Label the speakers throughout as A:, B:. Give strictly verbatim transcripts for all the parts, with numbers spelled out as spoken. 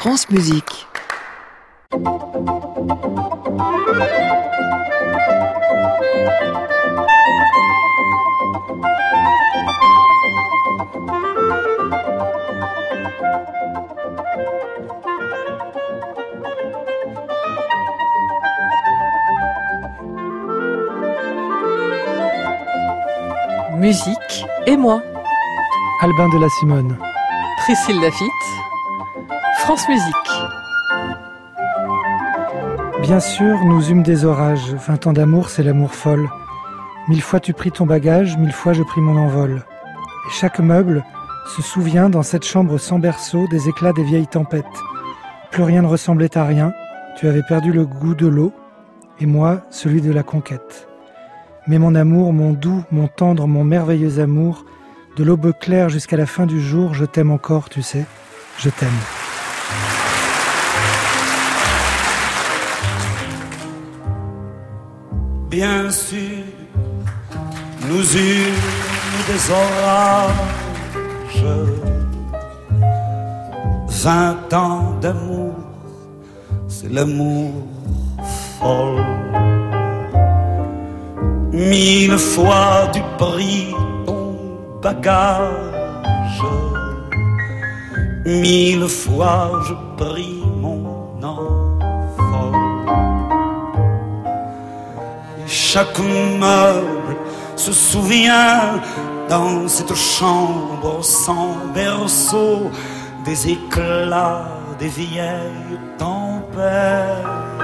A: France Musique.
B: Musique et moi.
C: Albin de la Simone.
B: Priscille Lafitte. France Musique.
C: Bien sûr, nous eûmes des orages. Vingt ans d'amour, c'est l'amour folle. Mille fois tu pris ton bagage, mille fois je pris mon envol. Et chaque meuble se souvient dans cette chambre sans berceau des éclats des vieilles tempêtes. Plus rien ne ressemblait à rien. Tu avais perdu le goût de l'eau, et moi, celui de la conquête. Mais mon amour, mon doux, mon tendre, mon merveilleux amour, de l'aube claire jusqu'à la fin du jour, je t'aime encore, tu sais, je t'aime.
D: Bien sûr, nous eûmes des orages, vingt ans d'amour, c'est l'amour folle. Mille fois tu pris ton bagage, mille fois je pris mon envol. Et chaque meuble se souvient dans cette chambre sans berceau des éclats des vieilles tempêtes.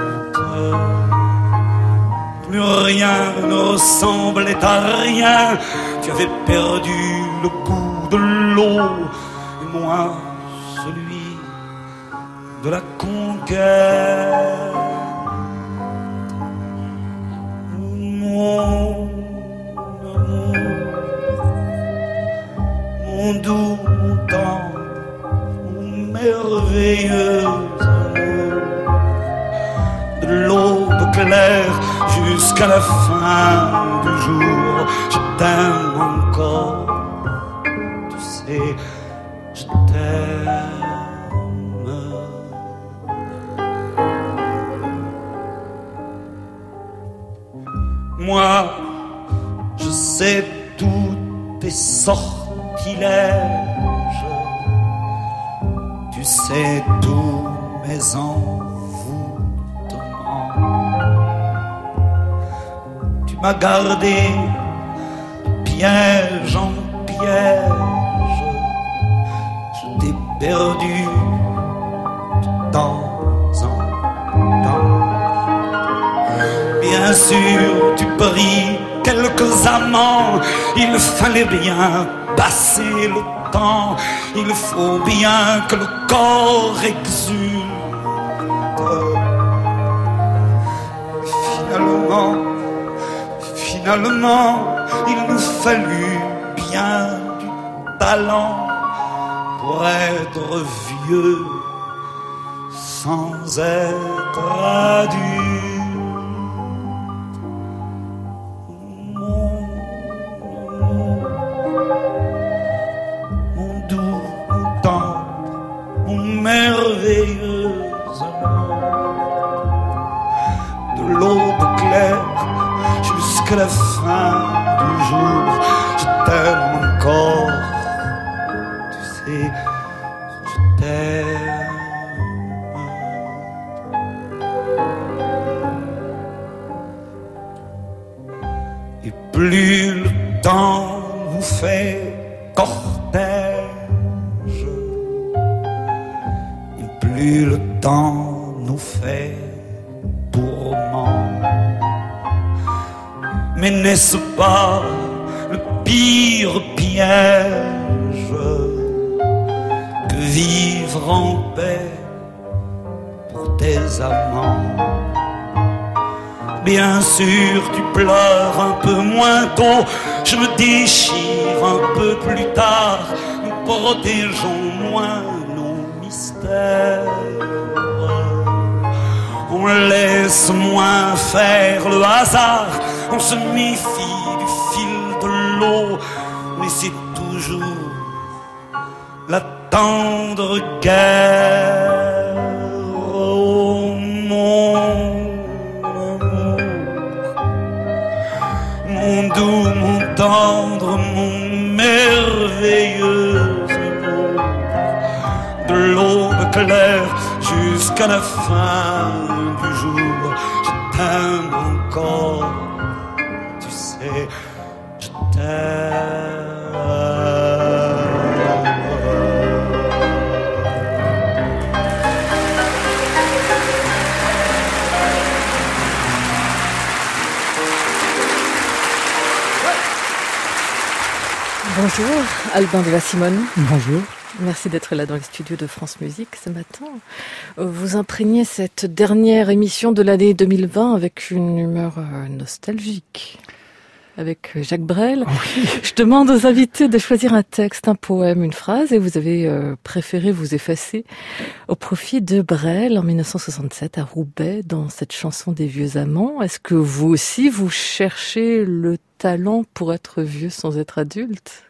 D: Plus rien ne ressemblait à rien. Tu avais perdu le goût de l'eau, et moi celui de la conquête. Mon amour, mon doux, mon tendre, mon merveilleux amour, de l'aube claire jusqu'à la fin du jour, je t'aime encore, tu sais, je t'aime. Moi, je sais tous tes sortilèges, tu sais tous mes envoûtements. Tu m'as gardé de piège en piège, je t'ai perdu de temps en temps. Bien sûr, tu pris quelques amants, il fallait bien passer le temps, il faut bien que le corps exulte. Finalement, Finalement, il nous fallut bien du talent pour être vieux sans être adulte. Mon amour, mon doux, mon tendre, mon merveilleux amour, de l'aube claire jusqu'à la fin du jour, je t'aime encore, tu sais, je t'aime. Et plus le temps nous fait cortège, et plus le temps nous fait tourment. Mais n'est-ce pas le pire piège que vivre en paix pour tes amants? Bien sûr, tu pleures un peu moins tôt, je me déchire un peu plus tard, nous protégeons moins nos mystères. On laisse moins faire le hasard, on se méfie du fil de l'eau, mais c'est toujours la tendre guerre. de l'aube claire jusqu'à la fin du jour. Je t'aime encore, tu sais, je t'aime.
B: Bonjour, Albin de la Simone.
C: Bonjour.
B: Merci d'être là dans les studios de France Musique ce matin. Vous imprégnez cette dernière émission de l'année deux mille vingt avec une humeur nostalgique. Avec Jacques Brel.
C: Oui.
B: Je demande aux invités de choisir un texte, un poème, une phrase, et vous avez euh, préféré vous effacer au profit de Brel en dix-neuf cent soixante-sept à Roubaix dans cette chanson des vieux amants. Est-ce que vous aussi vous cherchez le talent pour être vieux sans être adulte?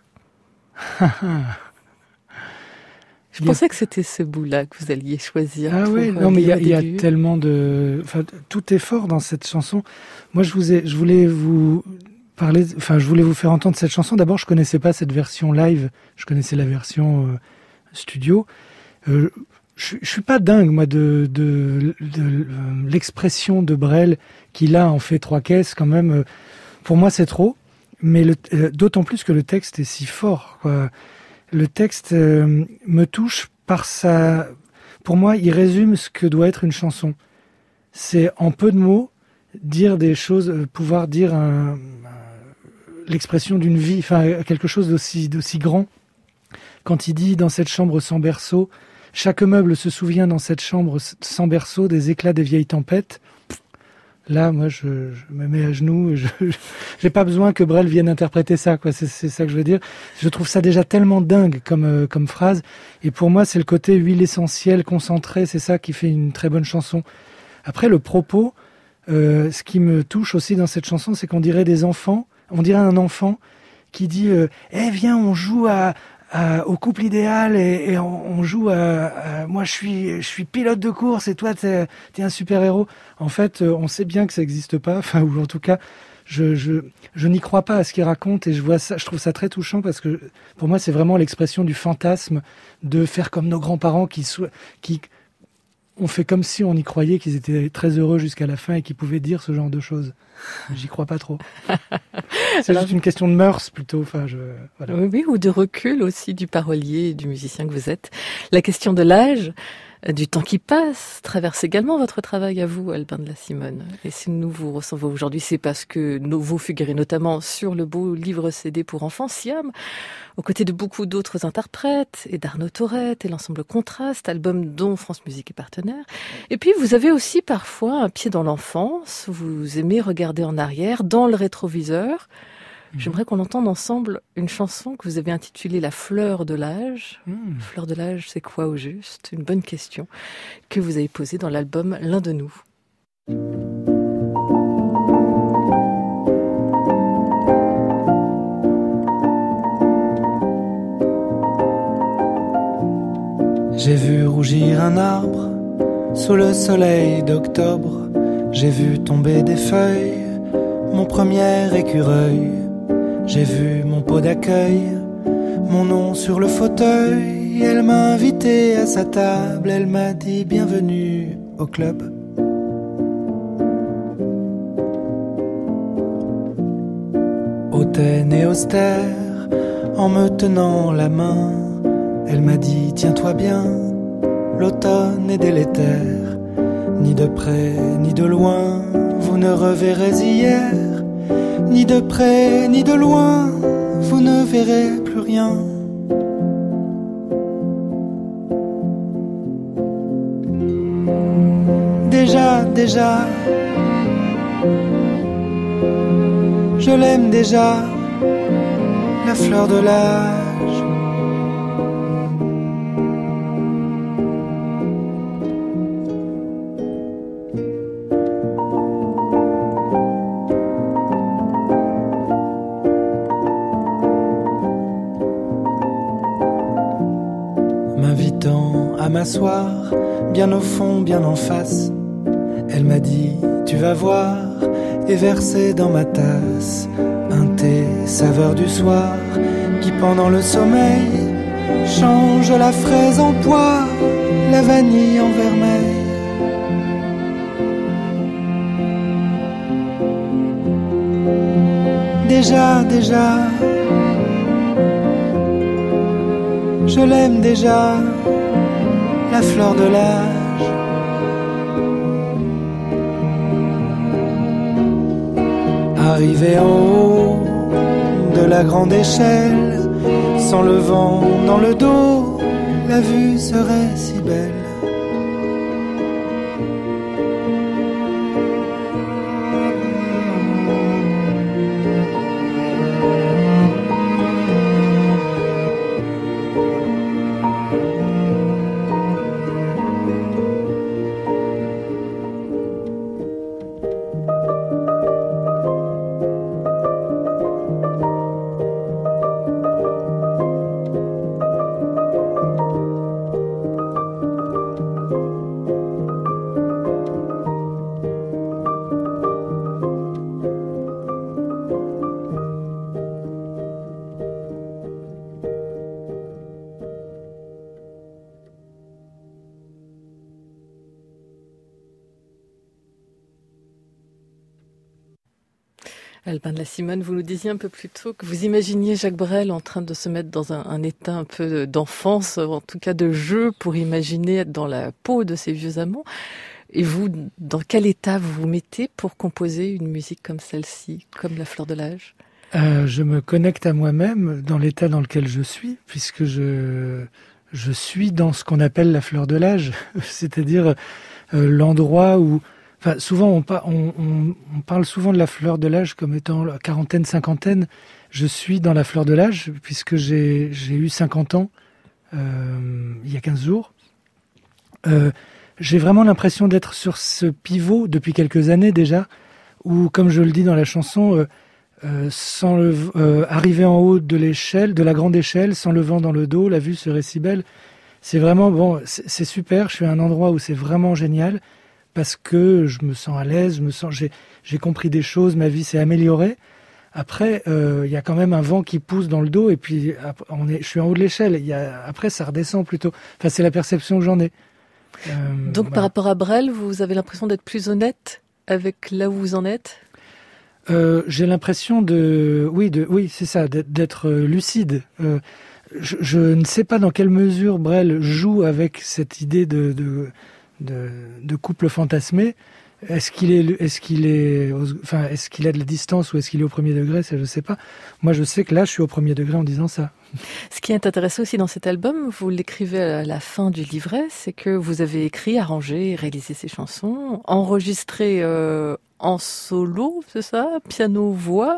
B: Je pensais que c'était ce bout-là que vous alliez choisir.
C: Ah
B: pour,
C: oui,
B: euh,
C: non mais il y a,
B: lire
C: il y a
B: des
C: tellement de, enfin tout est fort dans cette chanson. Moi je vous ai, je voulais vous parler, enfin je voulais vous faire entendre cette chanson. D'abord je connaissais pas cette version live, je connaissais la version euh, studio. Euh, je, je suis pas dingue moi de, de, de, de l'expression de Brel qui là en fait trois caisses quand même. Pour moi c'est trop, mais le, euh, d'autant plus que le texte est si fort, quoi. Le texte euh, me touche par sa... Pour moi, il résume ce que doit être une chanson. C'est en peu de mots, dire des choses, euh, pouvoir dire un, un, l'expression d'une vie, enfin quelque chose d'aussi, d'aussi grand. Quand il dit « Dans cette chambre sans berceau, chaque meuble se souvient dans cette chambre sans berceau des éclats des vieilles tempêtes », là, moi, je, je me mets à genoux. Je, je, j'ai pas besoin que Brel vienne interpréter ça, quoi. C'est, c'est ça que je veux dire. Je trouve ça déjà tellement dingue comme euh, comme phrase. Et pour moi, c'est le côté huile essentielle, concentrée. C'est ça qui fait une très bonne chanson. Après, le propos, euh, ce qui me touche aussi dans cette chanson, c'est qu'on dirait des enfants. On dirait un enfant qui dit euh, « Eh, viens, on joue à... » Euh, au couple idéal et, et on, on joue à, à moi je suis je suis pilote de course et toi t'es t'es un super héros. En fait, euh, on sait bien que ça n'existe pas, enfin ou en tout cas je je je n'y crois pas à ce qu'il raconte et je vois ça, je trouve ça très touchant parce que pour moi c'est vraiment l'expression du fantasme de faire comme nos grands-parents qui so- qui on fait comme si on y croyait qu'ils étaient très heureux jusqu'à la fin et qu'ils pouvaient dire ce genre de choses. J'y crois pas trop. C'est Alors, juste une question de mœurs plutôt. Enfin, je, voilà.
B: Oui, oui, ou de recul aussi du parolier et du musicien que vous êtes. La question de l'âge, du temps qui passe, traverse également votre travail à vous, Albin de la Simone. Et si nous vous recevons aujourd'hui, c'est parce que nous, vous figurez notamment sur le beau livre C D pour enfants, Siam, aux côtés de beaucoup d'autres interprètes, et d'Arnaud Tourette, et l'ensemble Contraste, album dont France Musique est partenaire. Et puis, vous avez aussi parfois un pied dans l'enfance, vous aimez regarder en arrière, dans le rétroviseur. J'aimerais qu'on entende ensemble une chanson que vous avez intitulée « La fleur de l'âge ». Mmh. Fleur de l'âge, c'est quoi au juste? Une bonne question que vous avez posée dans l'album « L'un de nous ».
A: J'ai vu rougir un arbre sous le soleil d'octobre. J'ai vu tomber des feuilles, mon premier écureuil. J'ai vu mon pot d'accueil, mon nom sur le fauteuil. Elle m'a invité à sa table, elle m'a dit bienvenue au club. Hautaine et austère, en me tenant la main, elle m'a dit tiens-toi bien, l'automne est délétère. Ni de près, ni de loin, vous ne reverrez hier. Ni de près, ni de loin, vous ne verrez plus rien. Déjà, déjà, je l'aime déjà, la fleur de l'âge. M'invitant à m'asseoir, bien au fond, bien en face, elle m'a dit, tu vas voir, et versé dans ma tasse un thé saveur du soir, qui pendant le sommeil change la fraise en pois, la vanille en vermeil. Déjà, déjà, je l'aime déjà, la fleur de l'âge. Arrivé en haut de la grande échelle, sans le vent dans le dos, la vue serait si belle.
B: Albin de la Simone, vous nous disiez un peu plus tôt que vous imaginiez Jacques Brel en train de se mettre dans un, un état un peu d'enfance, en tout cas de jeu, pour imaginer être dans la peau de ses vieux amants. Et vous, dans quel état vous vous mettez pour composer une musique comme celle-ci, comme La Fleur de l'âge ?
C: euh, Je me connecte à moi-même dans l'état dans lequel je suis, puisque je, je suis dans ce qu'on appelle la fleur de l'âge, c'est-à-dire euh, l'endroit où... Enfin, souvent, on, on, on, on parle souvent de la fleur de l'âge comme étant la quarantaine, cinquantaine. Je suis dans la fleur de l'âge puisque j'ai, j'ai eu cinquante ans euh, il y a quinze jours. Euh, j'ai vraiment l'impression d'être sur ce pivot depuis quelques années déjà, où, comme je le dis dans la chanson, euh, euh, sans le, euh, arriver en haut de l'échelle, de la grande échelle, sans le vent dans le dos, la vue serait si belle. C'est vraiment, bon, c'est, c'est super, je suis à un endroit où c'est vraiment génial, parce que je me sens à l'aise, je me sens, j'ai, j'ai compris des choses, ma vie s'est améliorée. Après, il euh, y a quand même un vent qui pousse dans le dos, et puis on est, je suis en haut de l'échelle. Il y a, après, ça redescend plutôt. Enfin, c'est la perception que j'en ai.
B: Euh, Donc, voilà. Par rapport à Brel, vous avez l'impression d'être plus honnête avec là où vous en êtes ?
C: euh, J'ai l'impression de, oui, de, oui, c'est ça, d'être, d'être lucide. Euh, je, je ne sais pas dans quelle mesure Brel joue avec cette idée de, de De, de couple fantasmé. Est-ce qu'il est, est-ce qu'il est, enfin, est-ce qu'il a de la distance ou est-ce qu'il est au premier degré, ça je sais pas. Moi, je sais que là, je suis au premier degré en disant ça.
B: Ce qui est intéressant aussi dans cet album, vous l'écrivez à la fin du livret, c'est que vous avez écrit, arrangé, réalisé ces chansons, enregistré euh, en solo, c'est ça, piano, voix.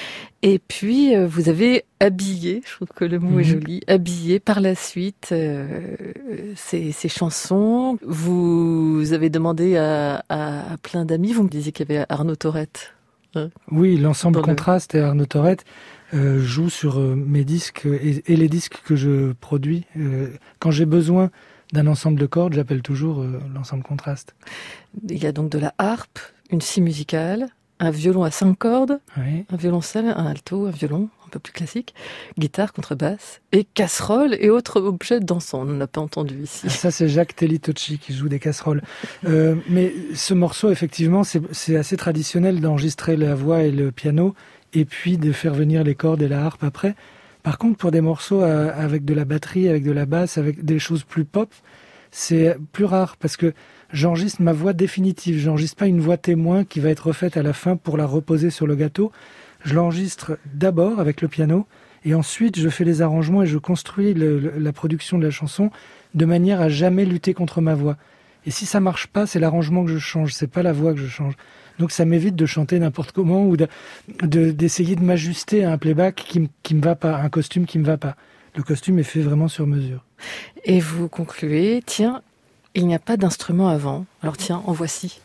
B: Et puis, euh, vous avez habillé, je trouve que le mot mmh. est joli, habillé par la suite euh, ces, ces chansons. Vous avez demandé à, à, à plein d'amis, vous me disiez qu'il y avait Arnaud Thorette. Hein,
C: oui, l'ensemble Contraste le... et Arnaud Thorette euh, jouent sur euh, mes disques et, et les disques que je produis. Euh, quand j'ai besoin d'un ensemble de cordes, j'appelle toujours euh, l'ensemble Contraste.
B: Il y a donc de la harpe, une scie musicale, un violon à cinq cordes, oui. Un violoncelle, un alto, un violon, un peu plus classique, guitare, contrebasse, et casserole et autres objets dansants. On n'a pas entendu ici.
C: Ah, ça, c'est Jacques Tellitocci qui joue des casseroles. euh, mais ce morceau, effectivement, c'est, c'est assez traditionnel d'enregistrer la voix et le piano, et puis de faire venir les cordes et la harpe après. Par contre, pour des morceaux à, avec de la batterie, avec de la basse, avec des choses plus pop, c'est plus rare, parce que j'enregistre ma voix définitive. J'enregistre pas une voix témoin qui va être refaite à la fin pour la reposer sur le gâteau. Je l'enregistre d'abord avec le piano et ensuite je fais les arrangements et je construis le, le, la production de la chanson de manière à jamais lutter contre ma voix. Et si ça marche pas, c'est l'arrangement que je change, c'est pas la voix que je change. Donc ça m'évite de chanter n'importe comment ou de, de, d'essayer de m'ajuster à un playback qui, qui me va pas, un costume qui me va pas. Le costume est fait vraiment sur mesure.
B: Et vous concluez, tiens, il n'y a pas d'instrument avant. Alors tiens, en voici.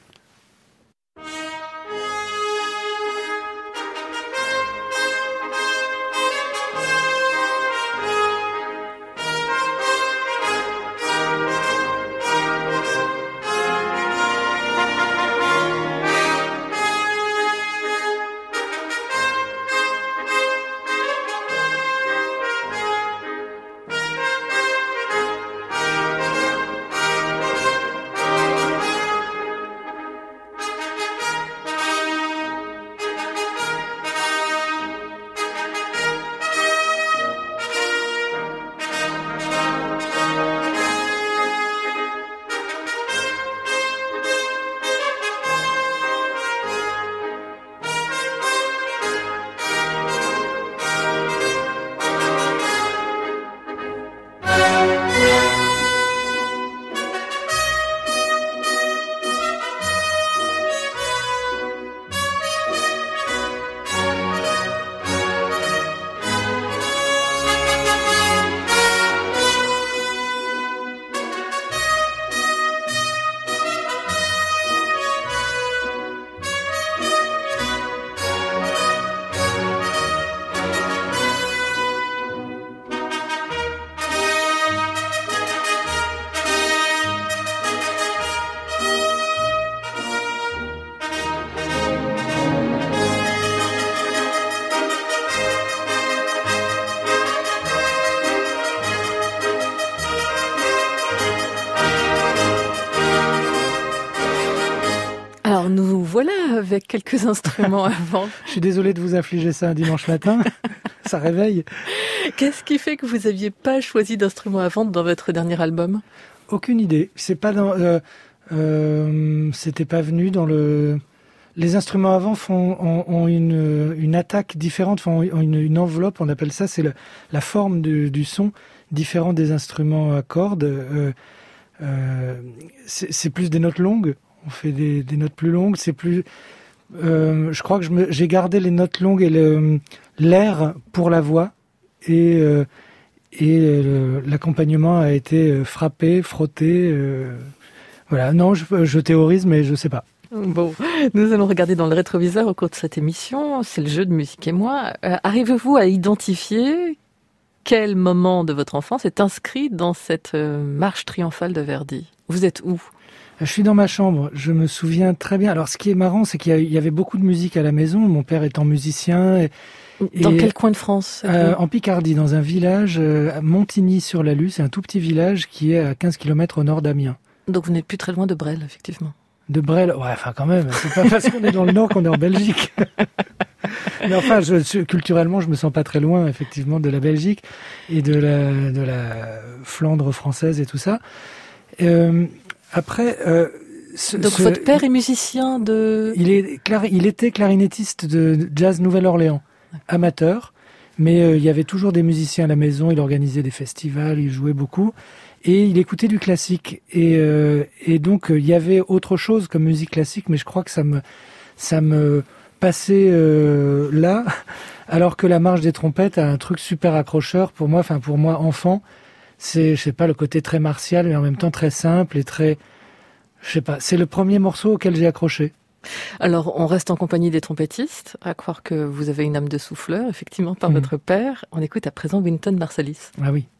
B: voilà avec quelques instruments avant.
C: Je suis désolé de vous infliger ça un dimanche matin. Ça réveille.
B: Qu'est-ce qui fait que vous n'aviez pas choisi d'instruments à vendre dans votre dernier album ?
C: Aucune idée. C'est pas dans, euh, euh, c'était pas venu dans le. Les instruments à vent font ont, ont une une attaque différente, font une, une enveloppe. On appelle ça, c'est le, la forme du, du son différent des instruments à cordes. Euh, euh, c'est, c'est plus des notes longues. On fait des, des notes plus longues. C'est plus. Euh, je crois que je me, j'ai gardé les notes longues et le, l'air pour la voix et euh, et euh, l'accompagnement a été frappé, frotté. Euh, voilà. Non, je, je théorise, mais je sais pas.
B: Bon, nous allons regarder dans le rétroviseur au cours de cette émission. C'est le jeu de Musique et moi. Euh, arrivez-vous à identifier quel moment de votre enfance est inscrit dans cette euh, marche triomphale de Verdi ? Vous êtes où ?
C: Je suis dans ma chambre, je me souviens très bien. Alors ce qui est marrant, c'est qu'il y avait beaucoup de musique à la maison, mon père étant musicien. Et,
B: dans
C: et,
B: quel coin de France ?
C: euh, En Picardie, dans un village, euh, à Montigny-sur-la-Lue, c'est un tout petit village qui est à quinze kilomètres au nord d'Amiens.
B: Donc vous n'êtes plus très loin de Bresles, effectivement.
C: De Bresles, ouais, enfin quand même, c'est pas parce qu'on est dans le nord qu'on est en Belgique. Mais enfin, je, je, culturellement, je me sens pas très loin, effectivement, de la Belgique et de la, de la Flandre française et tout ça. Euh, Après, euh, ce,
B: donc
C: ce,
B: votre père est musicien de.
C: Il est, il était clarinettiste de jazz Nouvelle-Orléans, amateur, mais euh, il y avait toujours des musiciens à la maison. Il organisait des festivals, il jouait beaucoup, et il écoutait du classique. Et, euh, et donc euh, il y avait autre chose comme musique classique, mais je crois que ça me, ça me passait euh, là, alors que la marche des trompettes a un truc super accrocheur pour moi. Enfin pour moi enfant. C'est, je sais pas, le côté très martial, mais en même temps très simple et très, je sais pas, c'est le premier morceau auquel j'ai accroché.
B: Alors, on reste en compagnie des trompettistes, à croire que vous avez une âme de souffleur, effectivement, par mmh. votre père. On écoute à présent Wynton Marsalis.
C: Ah oui.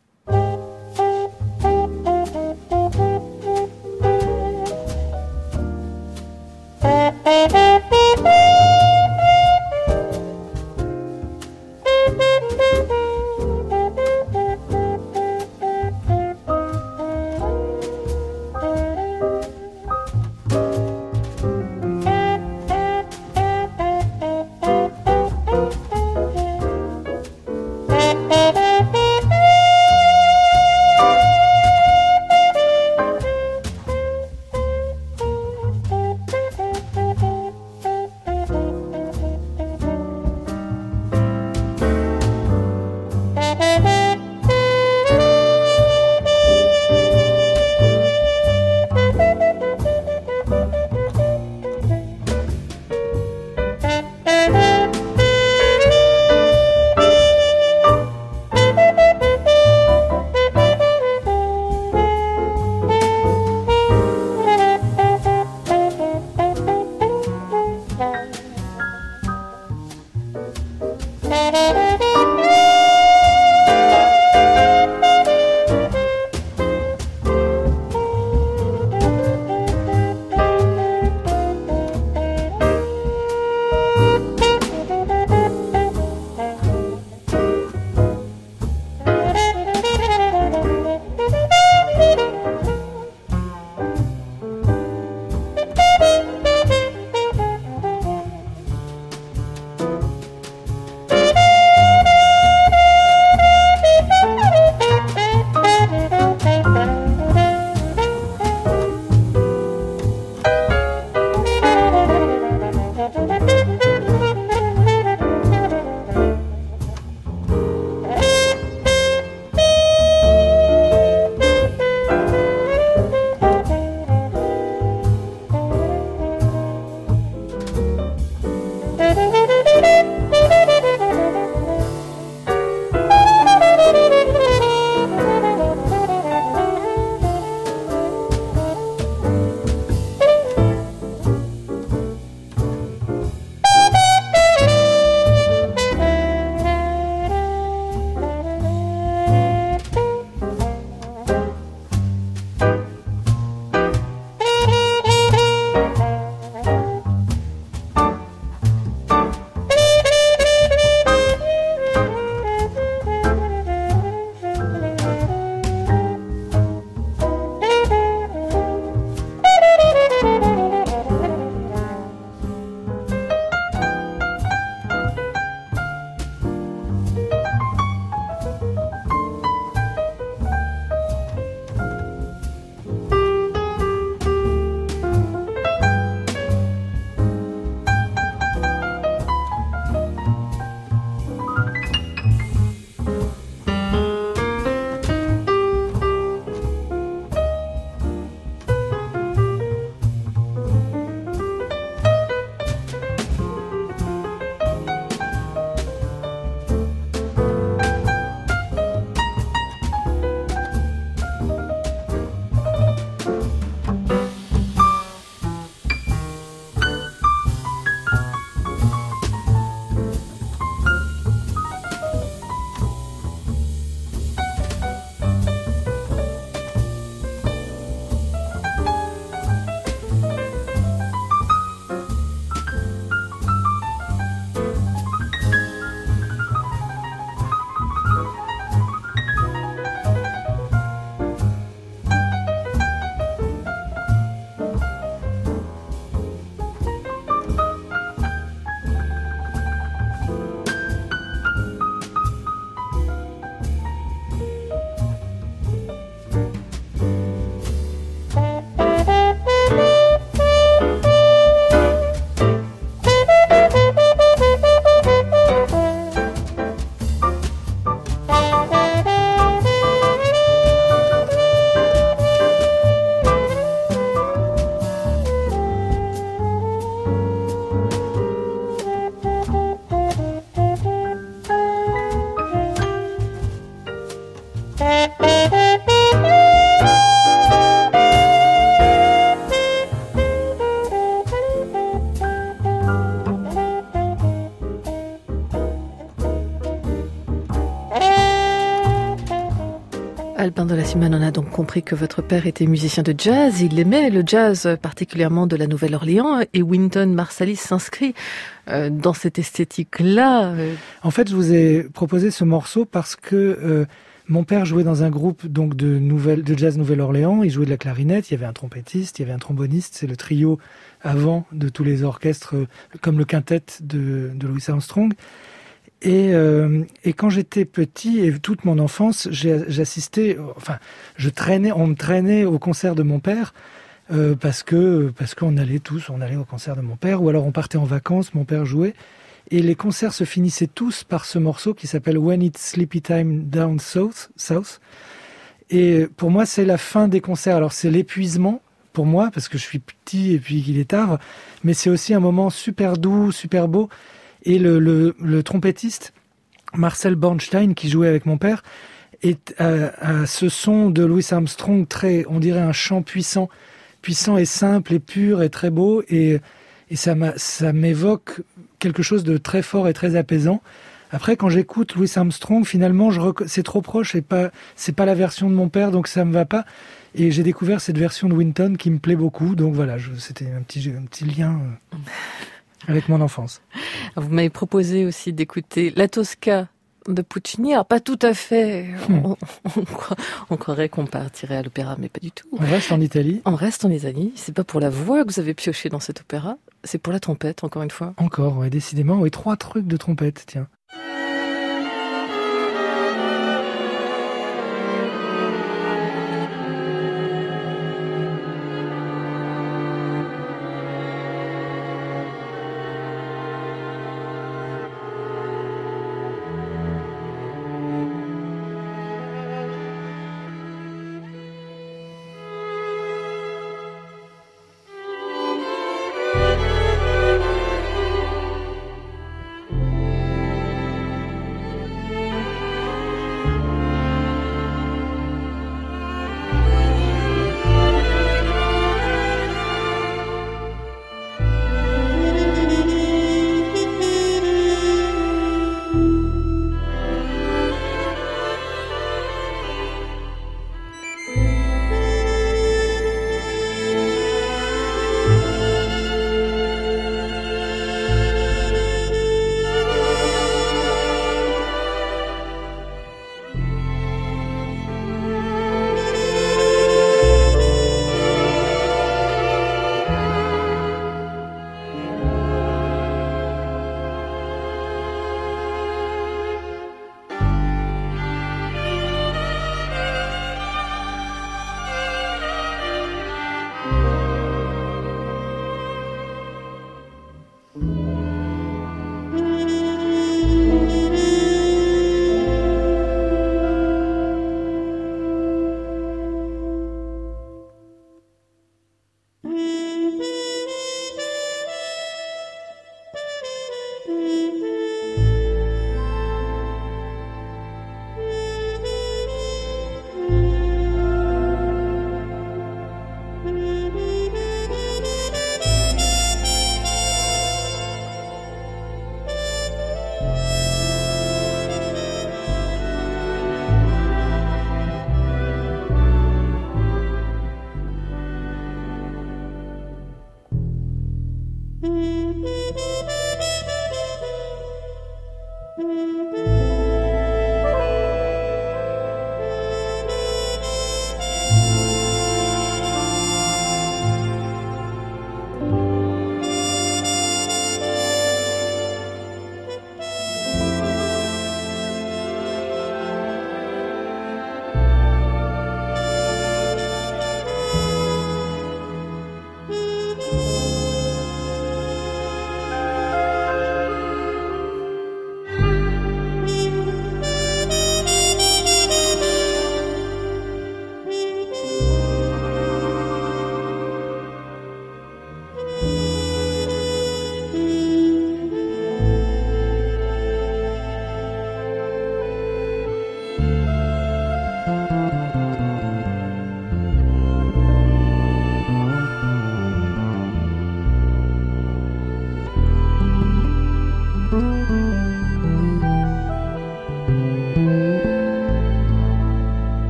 B: Simone, on a donc compris que votre père était musicien de jazz. Il aimait le jazz, particulièrement de la Nouvelle-Orléans, et Wynton Marsalis s'inscrit euh, dans cette esthétique-là.
C: En fait, je vous ai proposé ce morceau parce que euh, mon père jouait dans un groupe donc de, nouvelle, de jazz Nouvelle-Orléans. Il jouait de la clarinette, il y avait un trompettiste, il y avait un tromboniste. C'est le trio avant de tous les orchestres, comme le quintet de, de Louis Armstrong. Et, euh, et quand j'étais petit et toute mon enfance, j'ai, j'assistais, enfin, je traînais, on me traînait au concert de mon père euh, parce que parce qu'on allait tous, on allait au concert de mon père, ou alors on partait en vacances, mon père jouait, et les concerts se finissaient tous par ce morceau qui s'appelle When It's Sleepy Time Down South. South. Et pour moi, c'est la fin des concerts. Alors c'est l'épuisement pour moi parce que je suis petit et puis qu'il est tard, mais c'est aussi un moment super doux, super beau. Et le, le, le trompettiste, Marcel Bornstein, qui jouait avec mon père, est à, à ce son de Louis Armstrong, très, on dirait un chant puissant, puissant et simple et pur et très beau. Et, et ça, m'a, ça m'évoque quelque chose de très fort et très apaisant. Après, quand j'écoute Louis Armstrong, finalement, je rec... c'est trop proche et pas, c'est pas la version de mon père, donc ça me va pas. Et j'ai découvert cette version de Wynton qui me plaît beaucoup. Donc voilà, je, c'était un petit, un petit lien euh, avec mon enfance.
B: Vous m'avez proposé aussi d'écouter La Tosca de Puccini. Alors, pas tout à fait. Hmm. On, on, on croirait qu'on partirait à l'opéra, mais pas du tout.
C: On reste en Italie.
B: On reste en Italie. C'est pas pour la voix que vous avez pioché dans cet opéra. C'est pour la trompette, encore une fois.
C: Encore, ouais, décidément. Oui, trois trucs de trompette, tiens.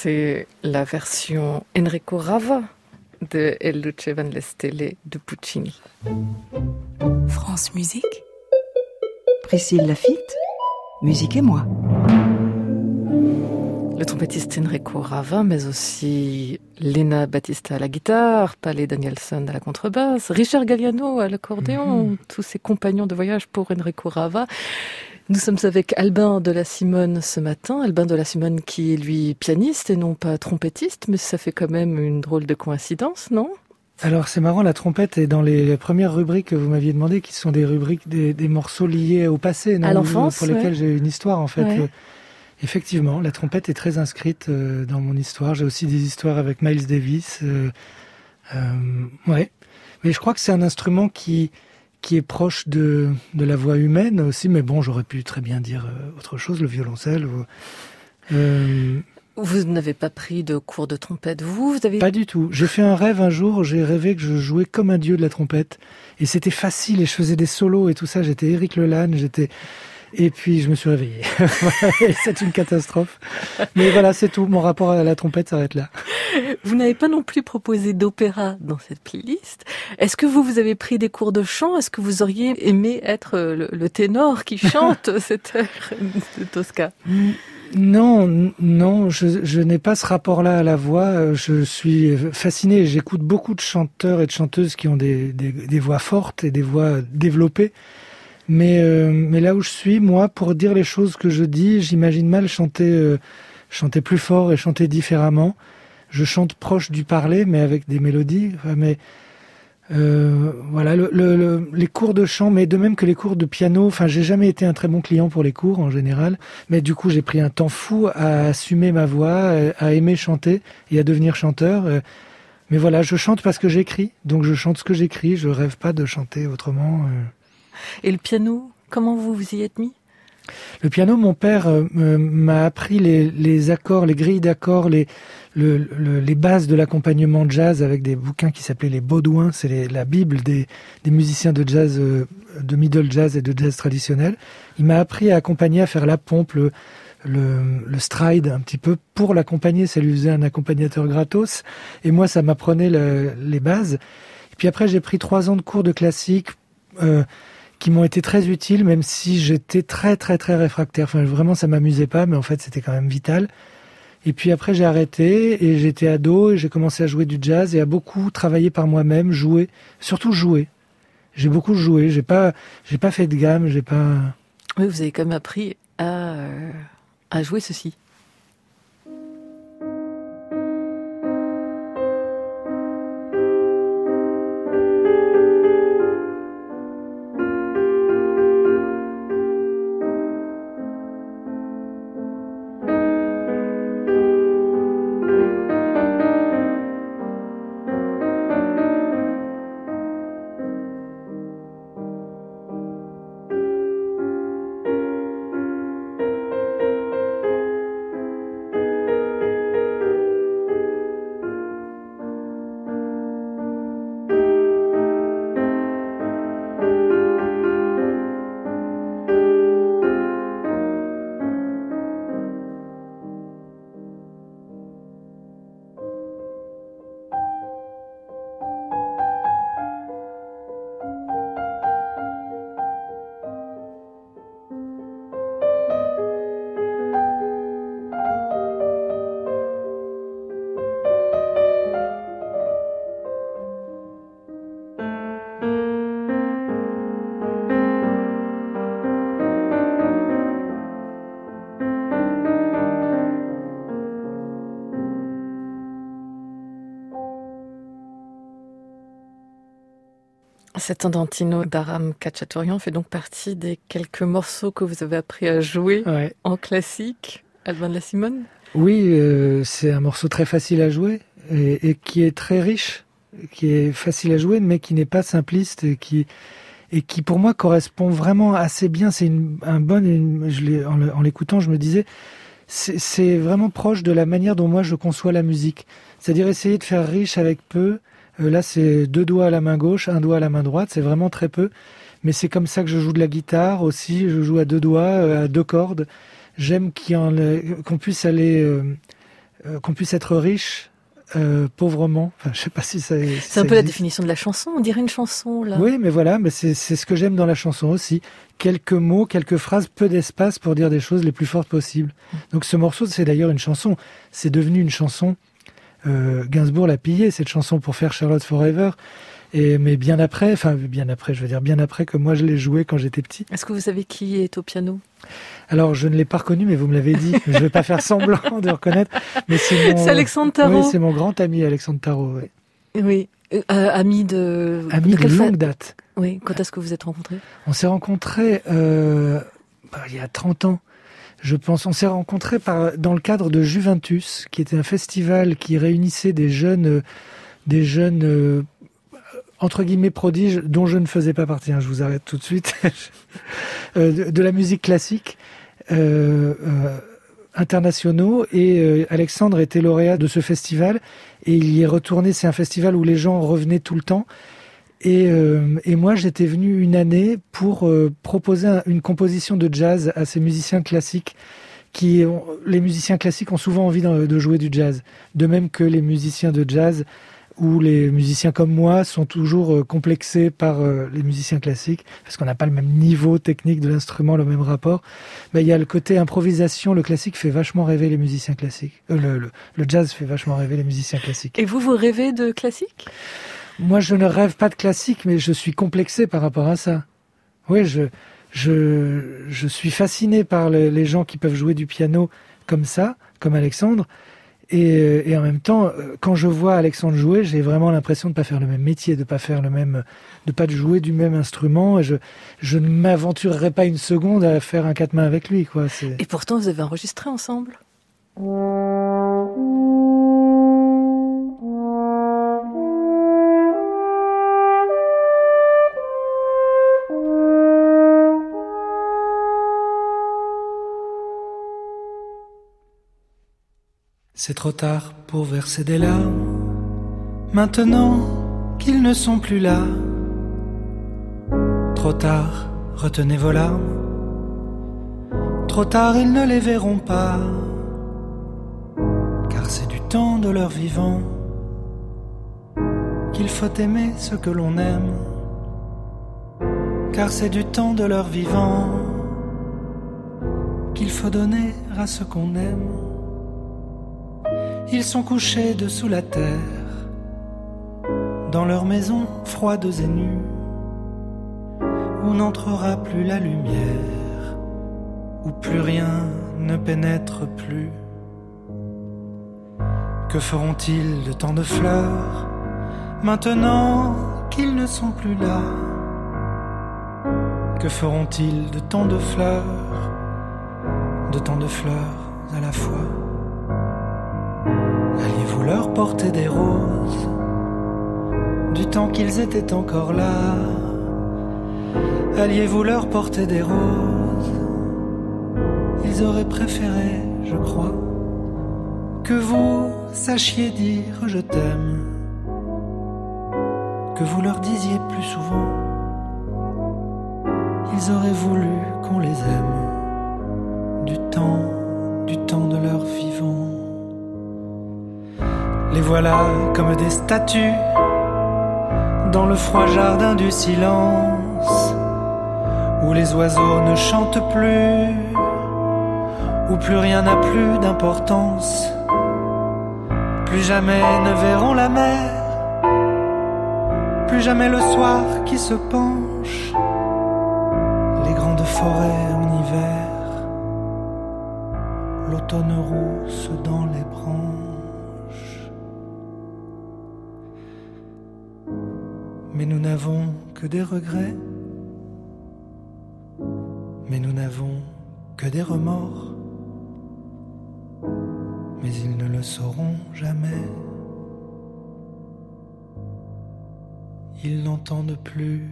B: c'est la version Enrico Rava de El Luce van le Stelle de Puccini.
E: France Musique. Priscille Lafitte, musique et moi.
B: Le trompettiste Enrico Rava, mais aussi Lena Battista à la guitare, Palle Danielson à la contrebasse, Richard Galliano à l'accordéon, mmh. tous ses compagnons de voyage pour Enrico Rava. Nous sommes avec Albin de la Simone ce matin. Albin de la Simone qui est lui pianiste et non pas trompettiste, mais ça fait quand même une drôle de coïncidence, non ?
C: Alors c'est marrant, la trompette est dans les premières rubriques que vous m'aviez demandé, qui sont des rubriques, des, des morceaux liés au passé, non,
B: à l'enfance,
C: pour lesquels
B: ouais.
C: j'ai une histoire en fait.
B: Ouais.
C: Effectivement, la trompette est très inscrite euh, dans mon histoire. J'ai aussi des histoires avec Miles Davis. Euh, euh, ouais, mais je crois que c'est un instrument qui qui est proche de de la voix humaine aussi. Mais bon, j'aurais pu très bien dire euh, autre chose, le violoncelle. Ou, euh,
B: Vous n'avez pas pris de cours de trompette, vous, vous avez...
C: Pas du tout. J'ai fait un rêve un jour. J'ai rêvé que je jouais comme un dieu de la trompette, et c'était facile. Et je faisais des solos et tout ça. J'étais Eric Lelanne. J'étais Et puis je me suis réveillé. C'est une catastrophe. Mais voilà, c'est tout. Mon rapport à la trompette s'arrête là.
B: Vous n'avez pas non plus proposé d'opéra dans cette playlist. Est-ce que vous, vous avez pris des cours de chant ? Est-ce que vous auriez aimé être le, le ténor qui chante cette heure de Tosca ?
C: Non, non, je, je n'ai pas ce rapport-là à la voix. Je suis fasciné. J'écoute beaucoup de chanteurs et de chanteuses qui ont des, des, des voix fortes et des voix développées. Mais, euh, mais là où je suis, moi, pour dire les choses que je dis, j'imagine mal chanter, euh, chanter plus fort et chanter différemment. Je chante proche du parler, mais avec des mélodies. Mais euh, voilà, le, le, le, les cours de chant, mais de même que les cours de piano. Enfin, j'ai jamais été un très bon client pour les cours en général. Mais du coup, j'ai pris un temps fou à assumer ma voix, à aimer chanter et à devenir chanteur. Mais voilà, je chante parce que j'écris, donc je chante ce que j'écris. Je rêve pas de chanter autrement.
B: Et le piano, comment vous vous y êtes mis ?
C: Le piano, mon père euh, m'a appris les, les accords, les grilles d'accords, les, le, le, les bases de l'accompagnement jazz avec des bouquins qui s'appelaient les Baudouins. C'est les, la bible des, des musiciens de jazz, euh, de middle jazz et de jazz traditionnel. Il m'a appris à accompagner, à faire la pompe, le, le, le stride un petit peu pour l'accompagner. Ça lui faisait un accompagnateur gratos. Et moi, ça m'apprenait le, les bases. Et puis après, j'ai pris trois ans de cours de classique, euh, qui m'ont été très utiles, même si j'étais très très très réfractaire. Enfin, vraiment, ça m'amusait pas, mais en fait, c'était quand même vital. Et puis après, j'ai arrêté et j'étais ado et j'ai commencé à jouer du jazz et à beaucoup travailler par moi-même, jouer, surtout jouer. J'ai beaucoup joué. J'ai pas, j'ai pas fait de gamme. J'ai pas.
B: Oui, vous avez quand même appris à à jouer ceci. Cet andantino d'Aram Khachaturian fait donc partie des quelques morceaux que vous avez appris à jouer ouais. en classique, Albin de la Simone.
C: Oui, euh, c'est un morceau très facile à jouer et, et qui est très riche, qui est facile à jouer, mais qui n'est pas simpliste et qui, et qui pour moi correspond vraiment assez bien. C'est une, un bon, une, je l'ai, en, en l'écoutant, je me disais, c'est, c'est vraiment proche de la manière dont moi je conçois la musique. C'est-à-dire essayer de faire riche avec peu. Euh, là, c'est deux doigts à la main gauche, un doigt à la main droite, c'est vraiment très peu. Mais c'est comme ça que je joue de la guitare aussi. Je joue à deux doigts, euh, à deux cordes. J'aime qu'il y en, qu'on puisse aller euh, euh, qu'on puisse être riche euh, pauvrement. Enfin, je sais pas si ça. Si
B: c'est
C: ça
B: un peu la
C: existe.
B: définition de la chanson. On dirait une chanson là.
C: Oui, mais voilà, mais c'est, c'est ce que j'aime dans la chanson aussi. Quelques mots, quelques phrases, peu d'espace pour dire des choses les plus fortes possibles. Donc ce morceau, c'est d'ailleurs une chanson. C'est devenu une chanson. Euh, Gainsbourg l'a pillé, cette chanson, pour faire Charlotte Forever. Et, mais bien après, enfin bien après, je veux dire bien après que moi je l'ai joué quand j'étais petit.
B: Est-ce que vous savez qui est au piano ?
C: Alors je ne l'ai pas reconnu, mais vous me l'avez dit. Je ne vais pas faire semblant de reconnaître. Mais c'est mon.
B: C'est Alexandre Tarot.
C: Oui, c'est mon grand ami Alexandre Tarot. Oui.
B: Oui, euh, ami de.
C: Ami de, de longue fa... date.
B: Oui. Quand est-ce que vous êtes rencontrés ?
C: On s'est rencontrés euh, bah, il y a trente ans. Je pense, on s'est rencontrés par, dans le cadre de Juventus, qui était un festival qui réunissait des jeunes, euh, des jeunes euh, entre guillemets prodiges, dont je ne faisais pas partie. Hein, je vous arrête tout de suite. euh, de, de la musique classique euh, euh, internationaux. Et euh, Alexandre était lauréat de ce festival et il y est retourné. C'est un festival où les gens revenaient tout le temps. Et, euh, et moi, j'étais venu une année pour euh, proposer un, une composition de jazz à ces musiciens classiques. Qui ont, les musiciens classiques ont souvent envie de, de jouer du jazz, de même que les musiciens de jazz ou les musiciens comme moi sont toujours euh, complexés par euh, les musiciens classiques parce qu'on n'a pas le même niveau technique de l'instrument, le même rapport. Ben, il y a le côté improvisation. Le classique fait vachement rêver les musiciens classiques. Euh, le, le, le jazz fait vachement rêver les musiciens classiques.
B: Et vous, vous rêvez de classique ?
C: Moi, je ne rêve pas de classique, mais je suis complexé par rapport à ça. Oui, je, je, je suis fasciné par le, les gens qui peuvent jouer du piano comme ça, comme Alexandre. Et, et en même temps, quand je vois Alexandre jouer, j'ai vraiment l'impression de pas faire le même métier, de pas faire le même, de pas jouer du même instrument. Et je, je ne m'aventurerai pas une seconde à faire un quatre mains avec lui, quoi. C'est...
B: Et pourtant, vous avez enregistré ensemble.
A: C'est trop tard pour verser des larmes, maintenant qu'ils ne sont plus là. Trop tard, retenez vos larmes, trop tard ils ne les verront pas, car c'est du temps de leur vivant qu'il faut aimer ce que l'on aime, car c'est du temps de leur vivant qu'il faut donner à ce qu'on aime. Ils sont couchés dessous la terre, dans leur maison froides et nues, où n'entrera plus la lumière, où plus rien ne pénètre plus. Que feront-ils de tant de fleurs, maintenant qu'ils ne sont plus là? Que feront-ils de tant de fleurs, de tant de fleurs à la fois? Alliez-vous leur porter des roses du temps qu'ils étaient encore là? Alliez-vous leur porter des roses? Ils auraient préféré, je crois, que vous sachiez dire je t'aime, que vous leur disiez plus souvent. Ils auraient voulu qu'on les aime du temps, du temps de leur vivant. Les voilà comme des statues dans le froid jardin du silence, où les oiseaux ne chantent plus, où plus rien n'a plus d'importance. Plus jamais ne verront la mer, plus jamais le soir qui se penche, les grandes forêts en hiver, l'automne rousse dans les branches. Mais nous n'avons que des regrets, mais nous n'avons que des remords, mais ils ne le sauront jamais. Ils n'entendent plus,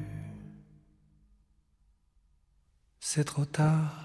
A: c'est trop tard.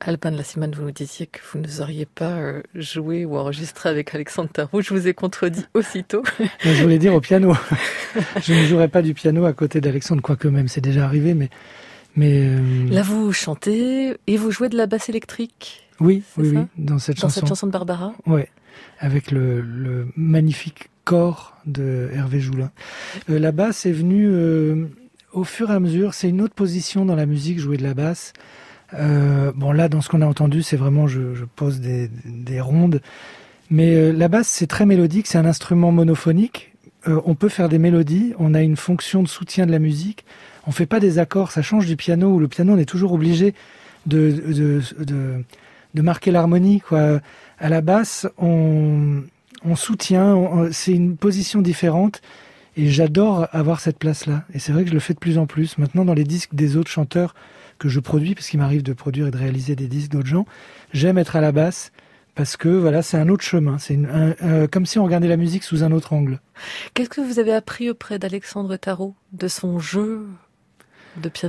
B: Albin de la Simone, vous nous disiez que vous n'oseriez pas euh, jouer ou enregistrer avec Alexandre Tarot. Je vous ai contredit aussitôt.
C: Mais je voulais dire au piano. Je ne jouerai pas du piano à côté d'Alexandre, quoique même c'est déjà arrivé. Mais, mais euh...
B: Là, vous chantez et vous jouez de la basse électrique.
C: Oui,
B: c'est
C: oui,
B: ça
C: oui, dans cette
B: dans
C: chanson.
B: cette chanson de Barbara.
C: Ouais, avec le, le magnifique corps de Hervé Joulin. Euh, la basse est venue euh, au fur et à mesure. C'est une autre position dans la musique, jouer de la basse. Euh, bon là, dans ce qu'on a entendu, c'est vraiment je, je pose des, des rondes, mais euh, la basse c'est très mélodique, c'est un instrument monophonique. Euh, on peut faire des mélodies, on a une fonction de soutien de la musique. On fait pas des accords, ça change du piano où le piano on est toujours obligé de de de, de marquer l'harmonie quoi. À la basse, on on soutient, on, c'est une position différente. Et j'adore avoir cette place-là. Et c'est vrai que je le fais de plus en plus. Maintenant, dans les disques des autres chanteurs que je produis, parce qu'il m'arrive de produire et de réaliser des disques d'autres gens, j'aime être à la basse parce que voilà, c'est un autre chemin. C'est une, un, euh, comme si on regardait la musique sous un autre angle.
B: Qu'est-ce que vous avez appris auprès d'Alexandre Tarot, de son jeu de piano ?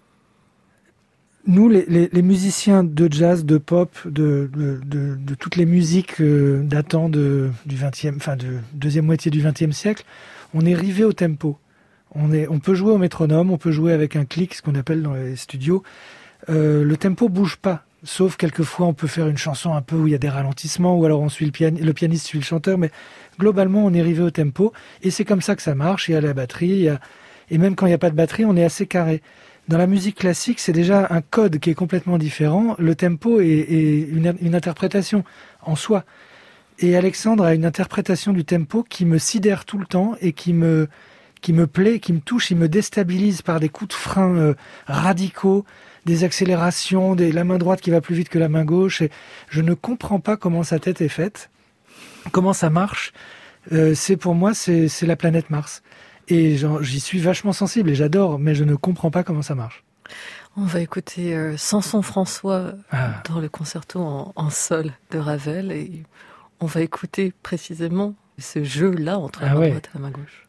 C: Nous, les, les, les musiciens de jazz, de pop, de, de, de, de toutes les musiques euh, datant de, du vingtième, enfin de deuxième moitié du vingtième siècle, on est rivé au tempo. On, est, on peut jouer au métronome, on peut jouer avec un clic, ce qu'on appelle dans les studios. Euh, le tempo bouge pas, sauf quelquefois on peut faire une chanson un peu où il y a des ralentissements, ou alors on suit le, pian- le pianiste suit le chanteur, mais globalement on est rivé au tempo, et c'est comme ça que ça marche. Il y a la batterie, il y a... et même quand il n'y a pas de batterie, on est assez carré. Dans la musique classique, c'est déjà un code qui est complètement différent. Le tempo est, est une, une interprétation en soi. Et Alexandre a une interprétation du tempo qui me sidère tout le temps et qui me, qui me plaît, qui me touche, il me déstabilise par des coups de frein euh, radicaux, des accélérations, des, la main droite qui va plus vite que la main gauche. Et je ne comprends pas comment sa tête est faite, comment ça marche. Euh, c'est pour moi, c'est, c'est la planète Mars. Et j'y suis vachement sensible et j'adore, mais je ne comprends pas comment ça marche.
B: On va écouter euh, Samson François
C: Ah.
B: dans le concerto en, en sol de Ravel et on va écouter précisément ce jeu-là entre la
C: Ah
B: main
C: ouais.
B: droite et la main gauche.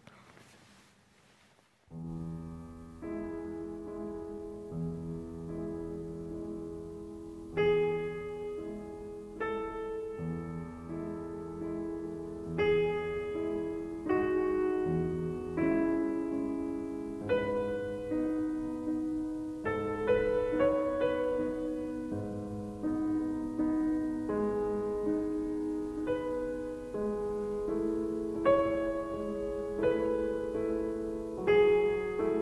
F: Thank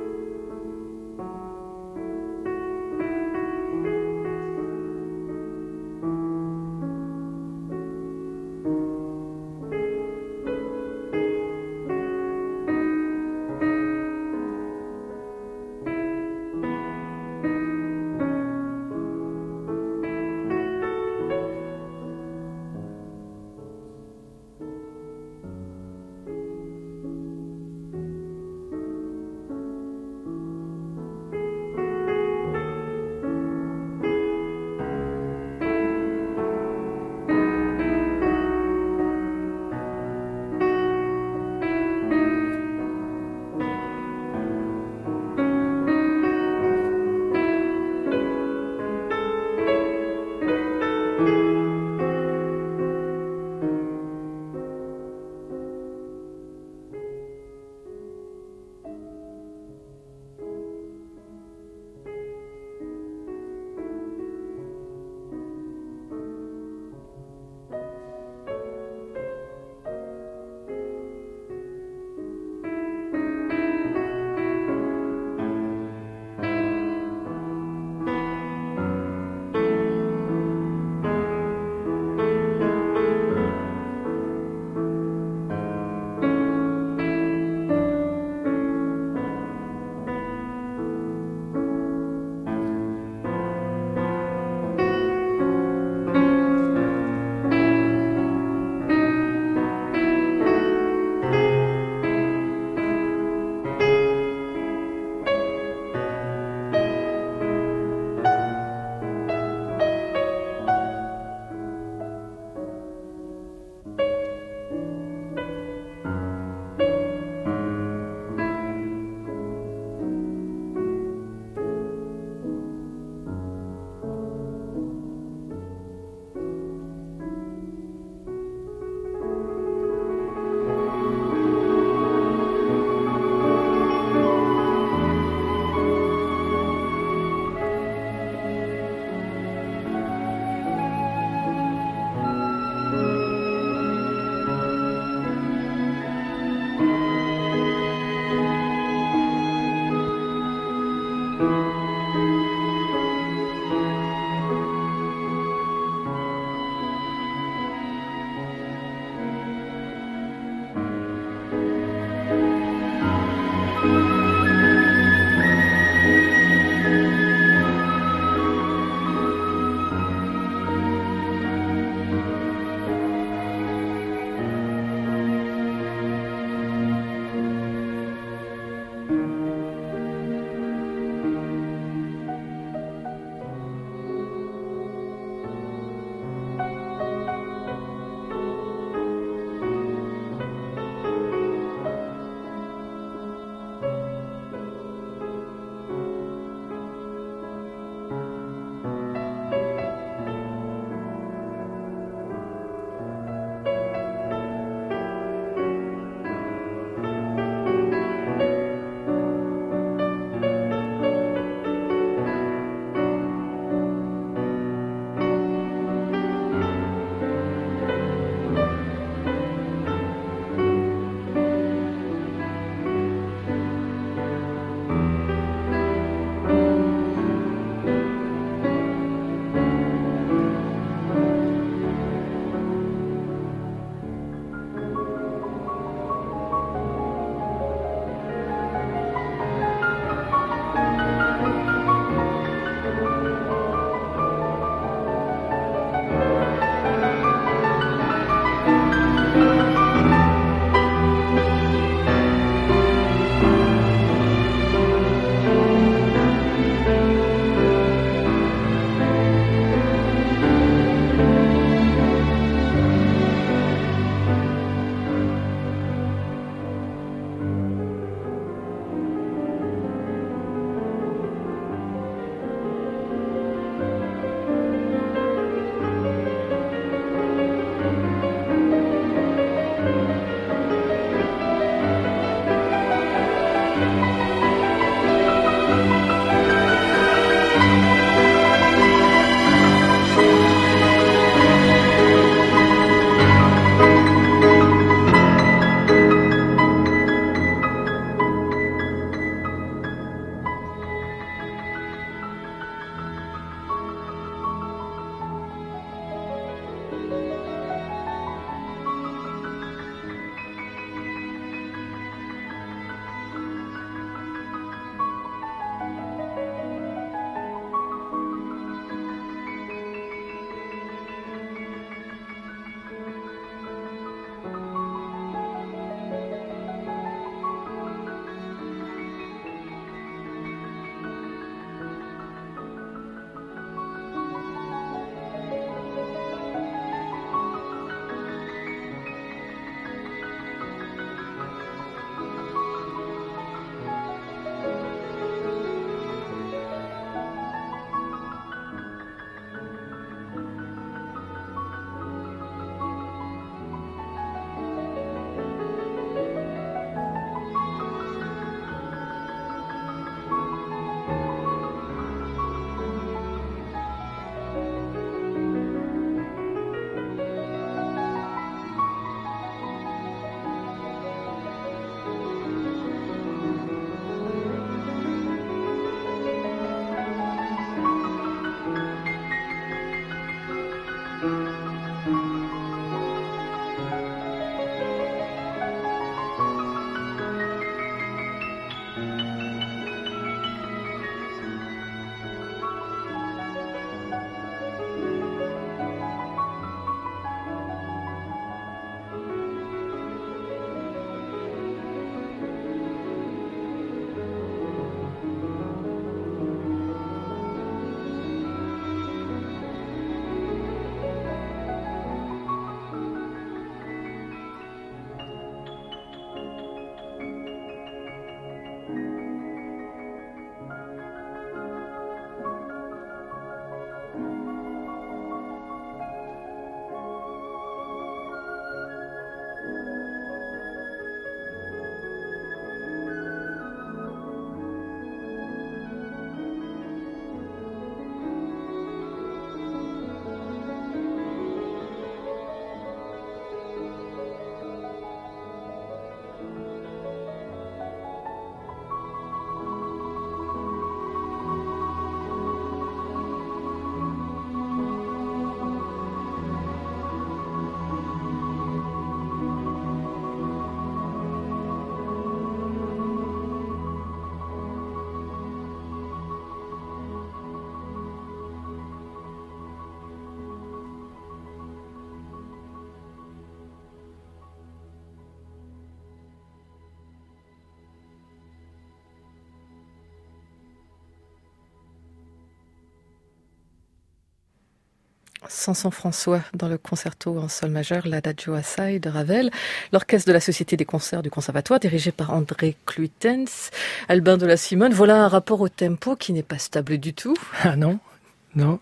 B: Samson-François dans le concerto en sol majeur, l'Adagio Assai de Ravel, l'orchestre de la Société des concerts du Conservatoire dirigé par André Cluytens, Albin de la Simone. Voilà un rapport au tempo qui n'est pas stable du tout.
C: Ah non, non.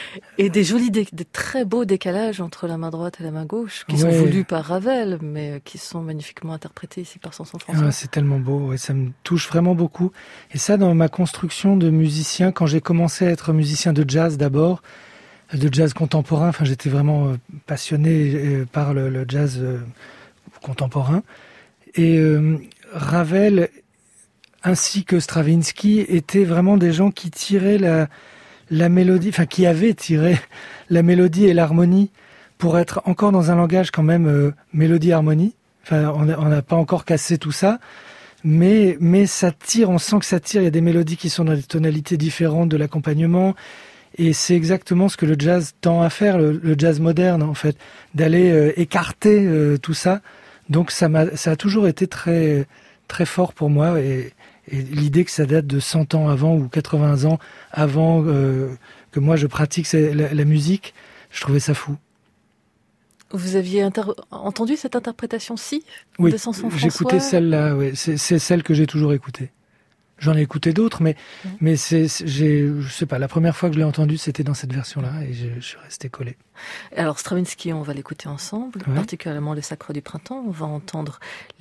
B: Et des jolis, des, des très beaux décalages entre la main droite et la main gauche qui ouais. sont voulus par Ravel, mais qui sont magnifiquement interprétés ici par Samson-François.
C: Ah, c'est tellement beau, ouais, ça me touche vraiment beaucoup. Et ça, dans ma construction de musicien, quand j'ai commencé à être musicien de jazz d'abord, de jazz contemporain, enfin j'étais vraiment passionné par le, le jazz contemporain. Et euh, Ravel ainsi que Stravinsky étaient vraiment des gens qui tiraient la, la mélodie, enfin qui avaient tiré la mélodie et l'harmonie pour être encore dans un langage quand même euh, mélodie-harmonie. Enfin on n'a pas encore cassé tout ça, mais, mais ça tire, on sent que ça tire, il y a des mélodies qui sont dans des tonalités différentes de l'accompagnement. Et c'est exactement ce que le jazz tend à faire, le, le jazz moderne en fait, d'aller euh, écarter euh, tout ça. Donc ça m'a, ça a toujours été très, très fort pour moi. Et, et l'idée que ça date de cent ans avant ou quatre-vingts ans avant euh, que moi je pratique la, la musique, je trouvais ça fou.
B: Vous aviez inter- entendu cette interprétation-ci
C: oui,
B: de Samson-François ?
C: J'écoutais celle-là, oui. c'est, c'est celle que j'ai toujours écoutée. J'en ai écouté d'autres, mais, mmh. mais c'est, c'est, j'ai, je sais pas, la première fois que je l'ai entendu, c'était dans cette version-là, et je, je suis resté collé.
B: Alors, Stravinsky, on va l'écouter ensemble, ouais. particulièrement le Sacre du Printemps. On va entendre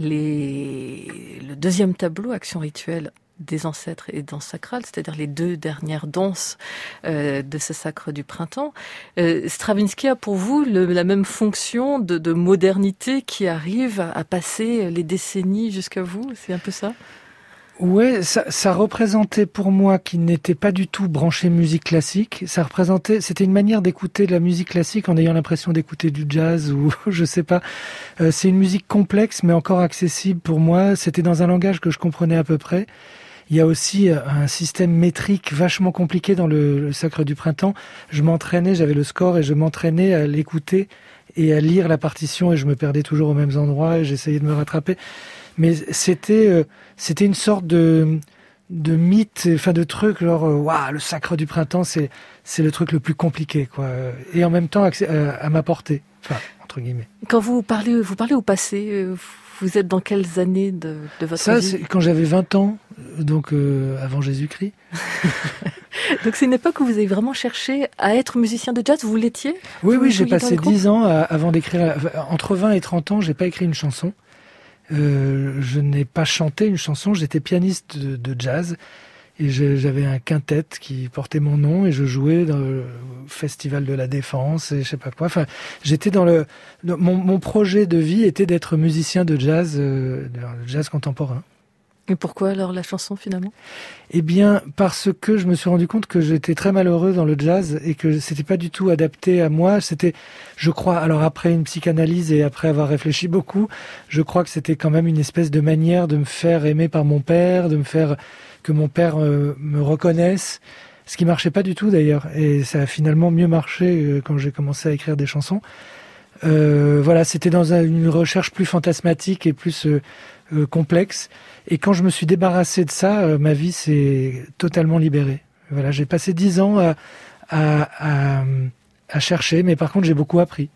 B: les, le deuxième tableau, Action rituelle des ancêtres et danse sacrale, c'est-à-dire les deux dernières danses euh, de ce Sacre du Printemps. Euh, Stravinsky a pour vous le, la même fonction de, de modernité qui arrive à, à passer les décennies jusqu'à vous, c'est un peu ça ?
C: Ouais, ça, ça représentait pour moi qui n'était pas du tout branché musique classique. Ça représentait, c'était une manière d'écouter de la musique classique en ayant l'impression d'écouter du jazz ou je sais pas. Euh, c'est une musique complexe mais encore accessible pour moi. C'était dans un langage que je comprenais à peu près. Il y a aussi un système métrique vachement compliqué dans le, le Sacre du Printemps. Je m'entraînais, j'avais le score et je m'entraînais à l'écouter et à lire la partition et je me perdais toujours aux mêmes endroits et j'essayais de me rattraper. Mais c'était euh, c'était une sorte de de mythe, enfin de truc genre waouh, le Sacre du Printemps c'est c'est le truc le plus compliqué quoi, et en même temps à, à ma portée, enfin entre guillemets.
B: Quand vous parlez vous parlez au passé, vous êtes dans quelles années de, de votre
C: Ça,
B: vie ?
C: Ça c'est quand j'avais vingt ans, donc euh, avant Jésus-Christ.
B: Donc c'est une époque où vous avez vraiment cherché à être musicien de jazz, vous l'étiez ?
C: Oui
B: vous
C: oui, j'ai passé dix ans à, avant d'écrire, entre vingt et trente ans, j'ai pas écrit une chanson. Euh, je n'ai pas chanté une chanson, j'étais pianiste de, de jazz et je, j'avais un quintet qui portait mon nom et je jouais dans le Festival de la Défense et je sais pas quoi. Enfin, j'étais dans le, mon, mon projet de vie était d'être musicien de jazz, euh, de jazz contemporain.
B: Et pourquoi alors la chanson finalement ?
C: Eh bien, parce que je me suis rendu compte que j'étais très malheureux dans le jazz et que c'était pas du tout adapté à moi. C'était, je crois, alors après une psychanalyse et après avoir réfléchi beaucoup, je crois que c'était quand même une espèce de manière de me faire aimer par mon père, de me faire que mon père euh, me reconnaisse. Ce qui marchait pas du tout d'ailleurs. Et ça a finalement mieux marché euh, quand j'ai commencé à écrire des chansons. Euh, voilà, c'était dans une recherche plus fantasmatique et plus euh, euh, complexe. Et quand je me suis débarrassé de ça, euh, ma vie s'est totalement libérée. Voilà, j'ai passé dix ans à, à, à, à chercher, mais par contre j'ai beaucoup appris.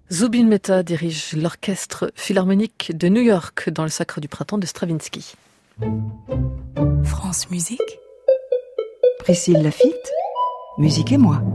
B: Zubin Mehta dirige l'orchestre philharmonique de New York dans le Sacre du printemps de Stravinsky.
E: France Musique. Priscille Lafitte, Musique et moi.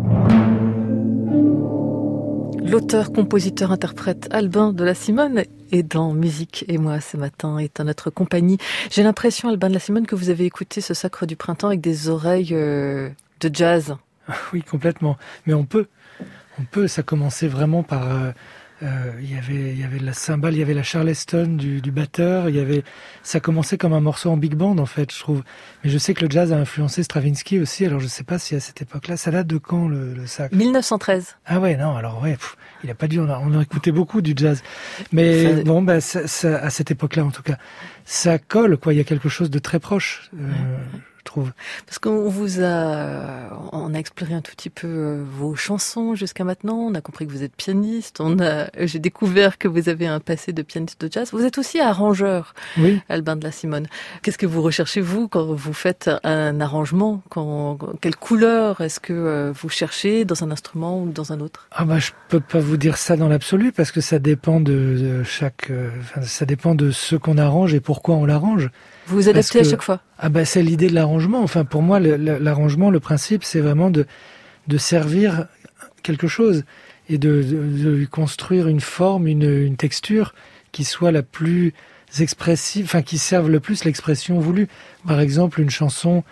B: L'auteur, compositeur, interprète Albin de la Simone est dans Musique et moi ce matin, est à notre compagnie. J'ai l'impression, Albin de la Simone, que vous avez écouté ce Sacre du printemps avec des oreilles euh, de jazz.
C: Oui, complètement. Mais on peut. On peut, ça commençait vraiment par... Euh, euh, il y avait, il y avait la cymbale, il y avait la Charleston du, du batteur, il y avait... Ça commençait comme un morceau en big band, en fait, je trouve. Mais je sais que le jazz a influencé Stravinsky aussi, alors je sais pas si à cette époque-là... Ça date de quand, le, le Sacre ?
B: mille neuf cent treize.
C: Ah ouais, non, alors ouais, pff, il a pas dû... On a, on a écouté beaucoup du jazz. Mais enfin, bon, bah, ça, ça, à cette époque-là, en tout cas, ça colle, quoi. Il y a quelque chose de très proche, euh, ouais. Trouve.
B: Parce qu'on vous a, on a exploré un tout petit peu euh, vos chansons jusqu'à maintenant. On a compris que vous êtes pianiste. On a, j'ai découvert que vous avez un passé de pianiste de jazz. Vous êtes aussi arrangeur,
C: oui.
B: Albin de la Simone. Qu'est-ce que vous recherchez vous quand vous faites un arrangement ? Quand, quelle couleur est-ce que euh, vous cherchez dans un instrument ou dans un autre ?
C: Ah bah je peux pas vous dire ça dans l'absolu parce que ça dépend de, de chaque, euh, enfin, ça dépend de ce qu'on arrange et pourquoi on l'arrange.
B: Vous vous adaptez que, à chaque fois.
C: Ah bah c'est l'idée de l'arrangement. Enfin pour moi le, le, l'arrangement, le principe c'est vraiment de de servir quelque chose et de, de, de lui construire une forme, une, une texture qui soit la plus expressive, enfin qui serve le plus l'expression voulue. Par exemple une chanson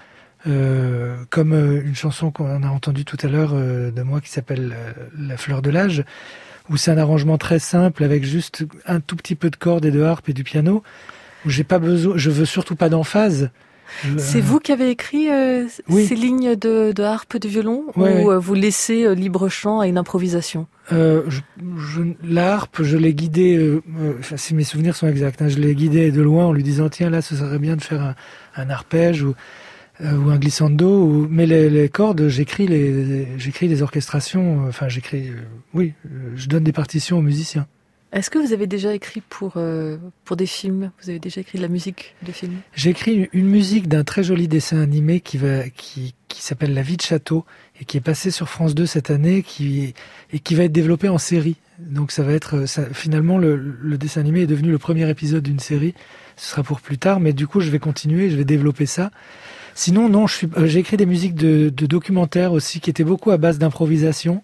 C: euh, comme euh, une chanson qu'on a entendue tout à l'heure euh, de moi qui s'appelle euh, La fleur de l'âge, où c'est un arrangement très simple avec juste un tout petit peu de cordes et de harpe et du piano. Où j'ai pas besoin, je veux surtout pas d'emphase. Je,
B: c'est euh... vous qui avez écrit euh, oui. ces lignes de, de harpe, de violon,
C: ouais,
B: ou
C: ouais.
B: vous laissez euh, libre champ à une improvisation ?
C: euh, je, je, La harpe, je l'ai guidée, euh, euh, si mes souvenirs sont exacts, hein, je l'ai guidée de loin en lui disant tiens là, ce serait bien de faire un, un arpège ou euh, ou un glissando. Ou... Mais les, les cordes, j'écris les, les j'écris des orchestrations. Enfin, j'écris, euh, oui, euh, je donne des partitions aux musiciens.
B: Est-ce que vous avez déjà écrit pour, euh, pour des films ? Vous avez déjà écrit de la musique de films ?
C: J'ai écrit une musique d'un très joli dessin animé qui, va, qui, qui s'appelle La vie de château et qui est passé sur France deux cette année qui, et qui va être développé en série. Donc ça va être, ça, finalement le, le dessin animé est devenu le premier épisode d'une série. Ce sera pour plus tard, mais du coup je vais continuer, je vais développer ça. Sinon non, je suis, euh, j'ai écrit des musiques de, de documentaires aussi qui étaient beaucoup à base d'improvisation.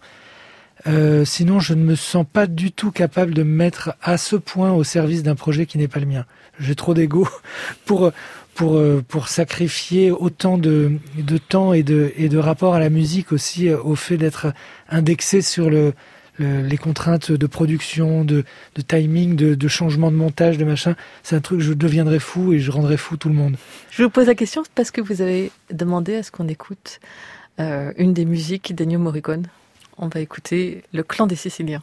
C: Euh, sinon, je ne me sens pas du tout capable de me mettre à ce point au service d'un projet qui n'est pas le mien. J'ai trop d'ego pour pour pour sacrifier autant de de temps et de et de rapport à la musique aussi au fait d'être indexé sur le, le les contraintes de production, de de timing, de de changement de montage, de machin. C'est un truc, je deviendrais fou et je rendrais fou tout le monde.
B: Je vous pose la question parce que vous avez demandé à ce qu'on écoute euh, une des musiques d'Ennio Morricone. On va écouter Le Clan des Siciliens.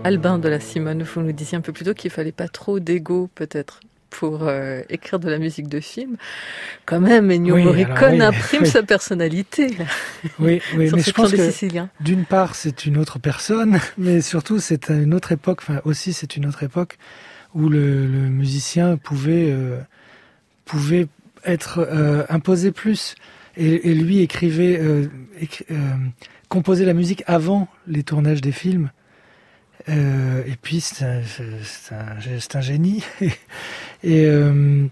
B: Albin de la Simone, vous nous disiez un peu plus tôt qu'il fallait pas trop d'ego peut-être pour euh, écrire de la musique de film. Quand même, Ennio
C: oui,
B: Morricone
C: oui,
B: imprime
C: oui.
B: sa personnalité. Là,
C: oui, oui mais je pense que
B: Sicilien.
C: D'une part, c'est une autre personne, mais surtout, c'est une autre époque. Enfin, aussi, c'est une autre époque où le, le musicien pouvait euh, pouvait être euh, imposé plus. Et, et lui écrivait, euh, écri, euh, composait la musique avant les tournages des films. Euh, et puis c'est un, c'est un, c'est un génie. et euh,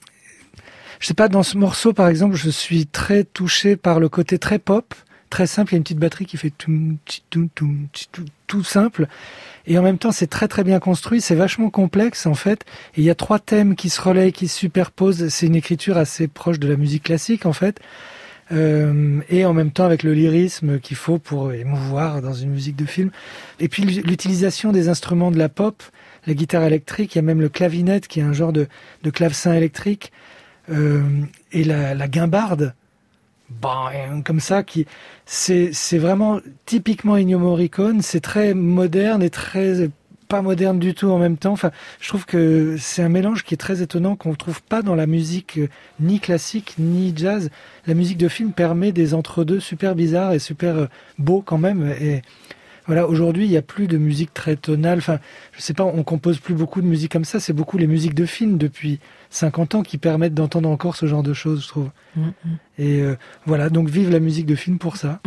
C: je sais pas, dans ce morceau par exemple, je suis très touché par le côté très pop, très simple. Il y a une petite batterie qui fait tout, tout, tout, tout, tout simple. Et en même temps, c'est très très bien construit. C'est vachement complexe en fait. Et il y a trois thèmes qui se relayent, qui se superposent. C'est une écriture assez proche de la musique classique en fait. Euh, et en même temps avec le lyrisme qu'il faut pour émouvoir dans une musique de film. Et puis l'utilisation des instruments de la pop, la guitare électrique, il y a même le clavinette qui est un genre de, de clavecin électrique, euh, et la, la guimbarde, bang, comme ça, qui c'est, c'est vraiment typiquement Ennio Morricone. C'est très moderne et très pas moderne du tout en même temps. Enfin, je trouve que c'est un mélange qui est très étonnant, qu'on ne trouve pas dans la musique euh, ni classique ni jazz. La musique de film permet des entre-deux super bizarres et super euh, beaux quand même. Et voilà, aujourd'hui, il n'y a plus de musique très tonale. Enfin, je sais pas, on compose plus beaucoup de musique comme ça. C'est beaucoup les musiques de film depuis cinquante ans qui permettent d'entendre encore ce genre de choses, je trouve. Mm-hmm. Et euh, voilà, donc vive la musique de film pour ça.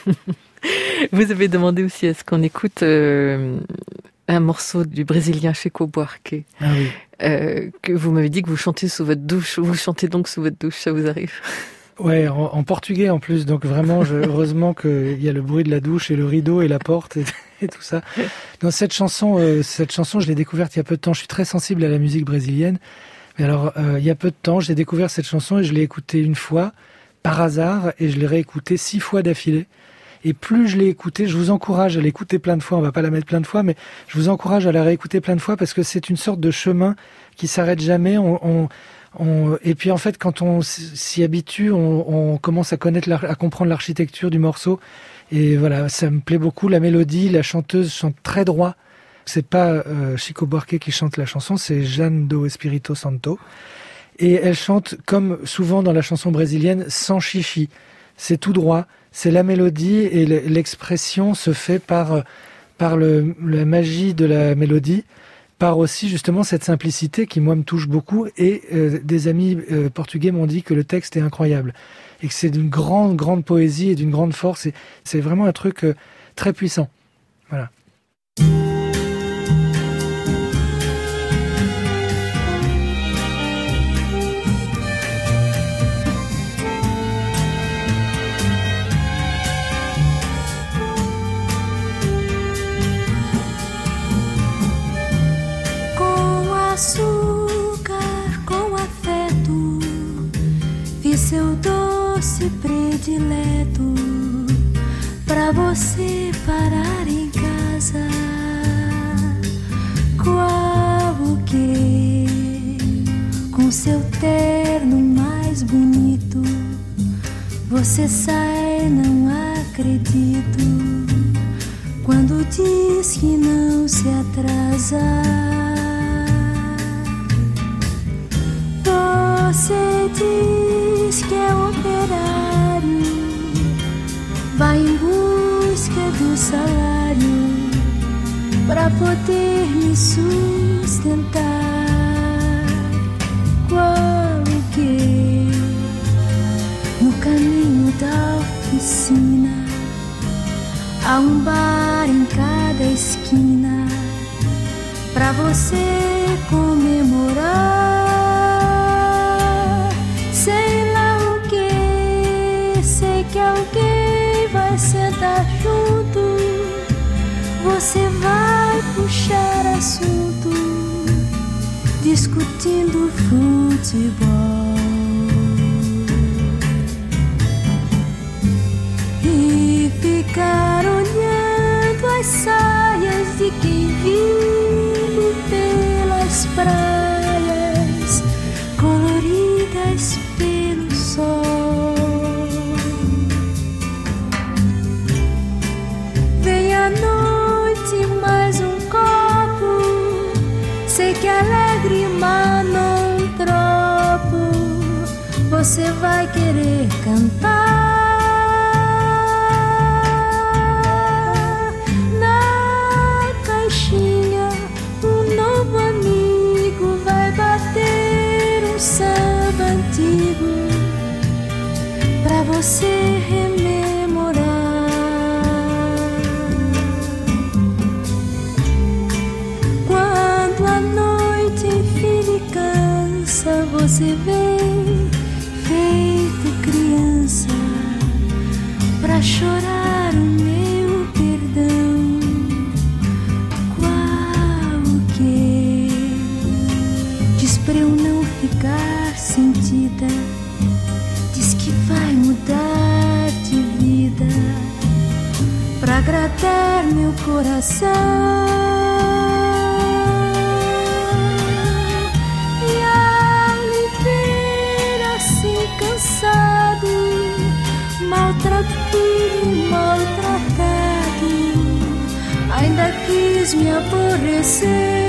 B: Vous avez demandé aussi, est-ce qu'on écoute euh, un morceau du Brésilien Chico Buarque,
C: ah oui.
B: euh, que vous m'avez dit que vous chantez sous votre douche. Vous chantez donc sous votre douche, ça vous arrive?
C: Ouais, en, en portugais en plus, donc vraiment, je, heureusement qu'il y a le bruit de la douche et le rideau et la porte et, et tout ça. Dans cette chanson, euh, cette chanson, je l'ai découverte il y a peu de temps. Je suis très sensible à la musique brésilienne. Mais alors, euh, il y a peu de temps, j'ai découvert cette chanson et je l'ai écoutée une fois, par hasard, et je l'ai réécoutée six fois d'affilée. Et plus je l'ai écoutée, je vous encourage à l'écouter plein de fois, on va pas la mettre plein de fois, mais je vous encourage à la réécouter plein de fois parce que c'est une sorte de chemin qui s'arrête jamais. On, on, on, et puis en fait, quand on s'y habitue, on, on commence à connaître, à comprendre l'architecture du morceau. Et voilà, ça me plaît beaucoup. La mélodie, la chanteuse chante très droit. C'est pas euh, Chico Buarque qui chante la chanson, c'est Jeanne do Espírito Santo. Et elle chante, comme souvent dans la chanson brésilienne, sans chichi. C'est tout droit, c'est la mélodie et l'expression se fait par, par le, la magie de la mélodie, par aussi justement cette simplicité qui moi me touche beaucoup. Et euh, des amis euh, portugais m'ont dit que le texte est incroyable et que c'est d'une grande, grande poésie et d'une grande force. Et c'est vraiment un truc euh, très puissant. Voilà.
F: Açúcar com afeto, fiz seu doce predileto pra você parar em casa. Qual o que? Com seu terno mais bonito, você sai, não acredito, quando diz que não se atrasa. Você diz que é operário, vai em busca do salário pra poder me sustentar. Qual o que? No caminho da oficina há um bar em cada esquina pra você comemorar. Sei lá o que, sei que alguém vai sentar junto, você vai puxar assunto, discutindo futebol. E ficar olhando as saias de quem vive pelas praias coloridas pelo sol. Vem a noite, mais um copo você vai querer cantar. Na caixinha, um novo amigo vai bater um samba antigo pra você rememorar. Quando a noite enfim lhe cansa, você vem feito criança pra chorar o meu perdão. Qual o que diz pra eu não ficar sentida, diz que vai mudar de vida pra agradar meu coração. Cansado, maltratado, maltratado, ainda quis me aborrecer.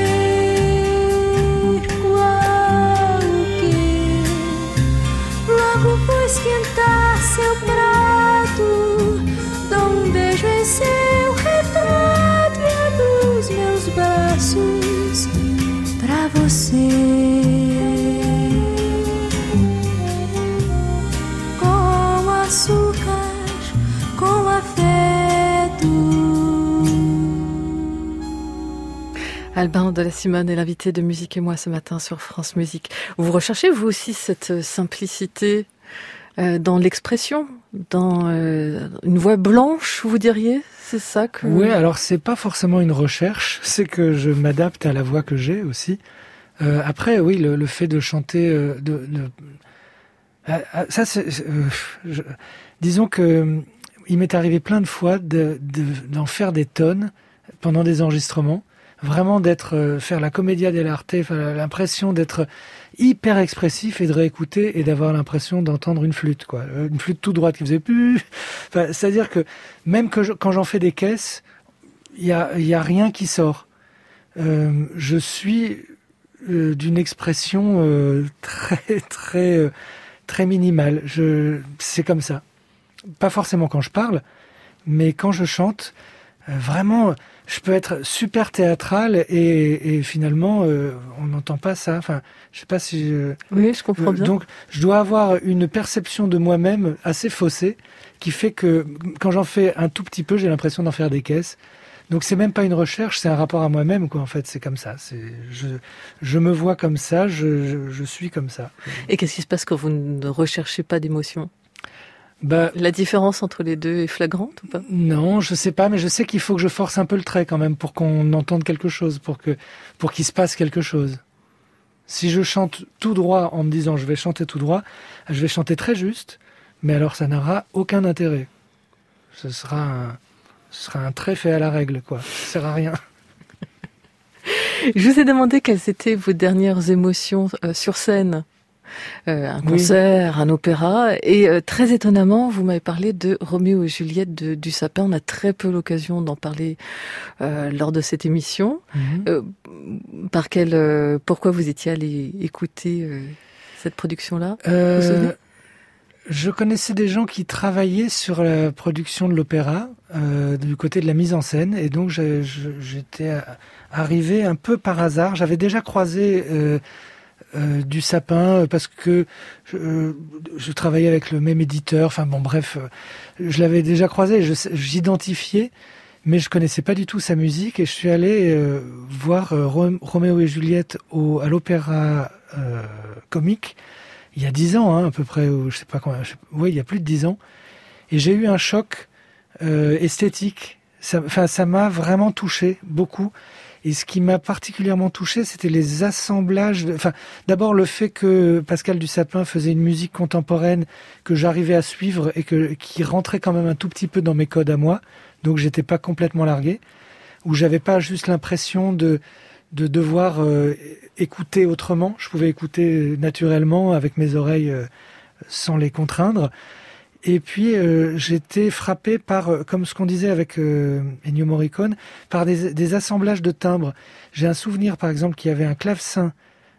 F: Qual o que? Logo vou esquentar seu prato, dou um beijo em seu retrato e abro os meus braços pra você. Açúcar com afeto.
B: Albin de la Simone est l'invité de Musique et moi ce matin sur France Musique. Vous recherchez vous aussi cette simplicité euh, dans l'expression, dans euh, une voix blanche, vous diriez? C'est ça que...
C: Oui, alors c'est pas forcément une recherche, c'est que je m'adapte à la voix que j'ai aussi. Euh, après, oui, le, le fait de chanter... Euh, de, de Ça, c'est, euh, je, disons que euh, il m'est arrivé plein de fois de, de, d'en faire des tonnes pendant des enregistrements, vraiment d'être euh, faire la commedia dell'arte, l'impression d'être hyper expressif et de réécouter et d'avoir l'impression d'entendre une flûte, quoi, une flûte tout droite qui faisait plus. Enfin, c'est-à-dire que même que je, quand j'en fais des caisses, il y a, il y a rien qui sort. Euh, je suis euh, d'une expression euh, très très euh, très minimal. Je, c'est comme ça. Pas forcément quand je parle, mais quand je chante, euh, vraiment, je peux être super théâtral et, et finalement, euh, on n'entend pas ça. Enfin, je sais pas si. Je,
B: oui, je comprends bien.
C: Euh, donc, je dois avoir une perception de moi-même assez faussée, qui fait que quand j'en fais un tout petit peu, j'ai l'impression d'en faire des caisses. Donc c'est même pas une recherche, c'est un rapport à moi-même, quoi. En fait, c'est comme ça. C'est, je, je me vois comme ça, je, je, je suis comme ça.
B: Et qu'est-ce qui se passe quand vous ne recherchez pas d'émotion?
C: Bah,
B: la différence entre les deux est flagrante ou pas?
C: Non, je sais pas, mais je sais qu'il faut que je force un peu le trait quand même pour qu'on entende quelque chose, pour que, pour qu'il se passe quelque chose. Si je chante tout droit en me disant je vais chanter tout droit, je vais chanter très juste, mais alors ça n'aura aucun intérêt. Ce sera un Ce sera un trait fait à la règle, quoi. Ça sert à rien.
B: Je vous ai demandé quelles étaient vos dernières émotions euh, sur scène. Euh, un concert, oui. Un opéra. Et euh, très étonnamment, vous m'avez parlé de Roméo et Juliette de, du Sapin. On a très peu l'occasion d'en parler euh, lors de cette émission. Mm-hmm. Euh, par quel, euh, pourquoi vous étiez allé écouter euh, cette production-là?
C: euh... Vous vous souvenez? Je connaissais des gens qui travaillaient sur la production de l'opéra, euh, du côté de la mise en scène, et donc je, je, j'étais arrivé un peu par hasard. J'avais déjà croisé euh, euh, du Sapin parce que je, je travaillais avec le même éditeur. Enfin bon, bref, je l'avais déjà croisé, je, j'identifiais, mais je connaissais pas du tout sa musique, et je suis allé euh, voir euh, Roméo et Juliette au, à l'Opéra euh, Comique. Il y a dix ans, hein, à peu près, ou je sais pas combien, je sais, oui, il y a plus de dix ans. Et j'ai eu un choc euh, esthétique. Ça, enfin, ça m'a vraiment touché, beaucoup. Et ce qui m'a particulièrement touché, c'était les assemblages. De, enfin, d'abord le fait que Pascal Dussapin faisait une musique contemporaine que j'arrivais à suivre et que qui rentrait quand même un tout petit peu dans mes codes à moi. Donc, j'étais pas complètement largué. Où j'avais pas juste l'impression de de devoir euh, écouter autrement. Je pouvais écouter naturellement avec mes oreilles euh, sans les contraindre. Et puis euh, j'étais frappé par, euh, comme ce qu'on disait avec euh, Ennio Morricone, par des, des assemblages de timbres. J'ai un souvenir par exemple qu'il y avait un clavecin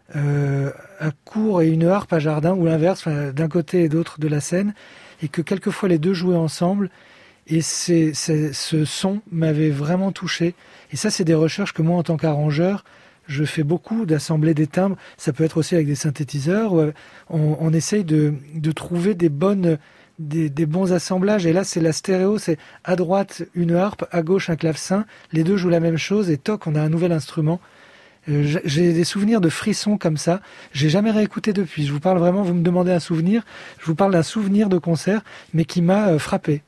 C: euh, à cour et une harpe à jardin, ou l'inverse, enfin, d'un côté et d'autre de la scène, et que quelquefois les deux jouaient ensemble. Et c'est, c'est, ce son m'avait vraiment touché. Et ça, c'est des recherches que moi, en tant qu'arrangeur, je fais beaucoup, d'assembler des timbres. Ça peut être aussi avec des synthétiseurs. On, on essaye de, de trouver des bonnes, des, des bons assemblages. Et là, c'est la stéréo. C'est à droite une harpe, à gauche un clavecin. Les deux jouent la même chose et toc, on a un nouvel instrument. Euh, j'ai des souvenirs de frissons comme ça. J'ai jamais réécouté depuis. Je vous parle vraiment. Vous me demandez un souvenir. Je vous parle d'un souvenir de concert, mais qui m'a euh, frappé.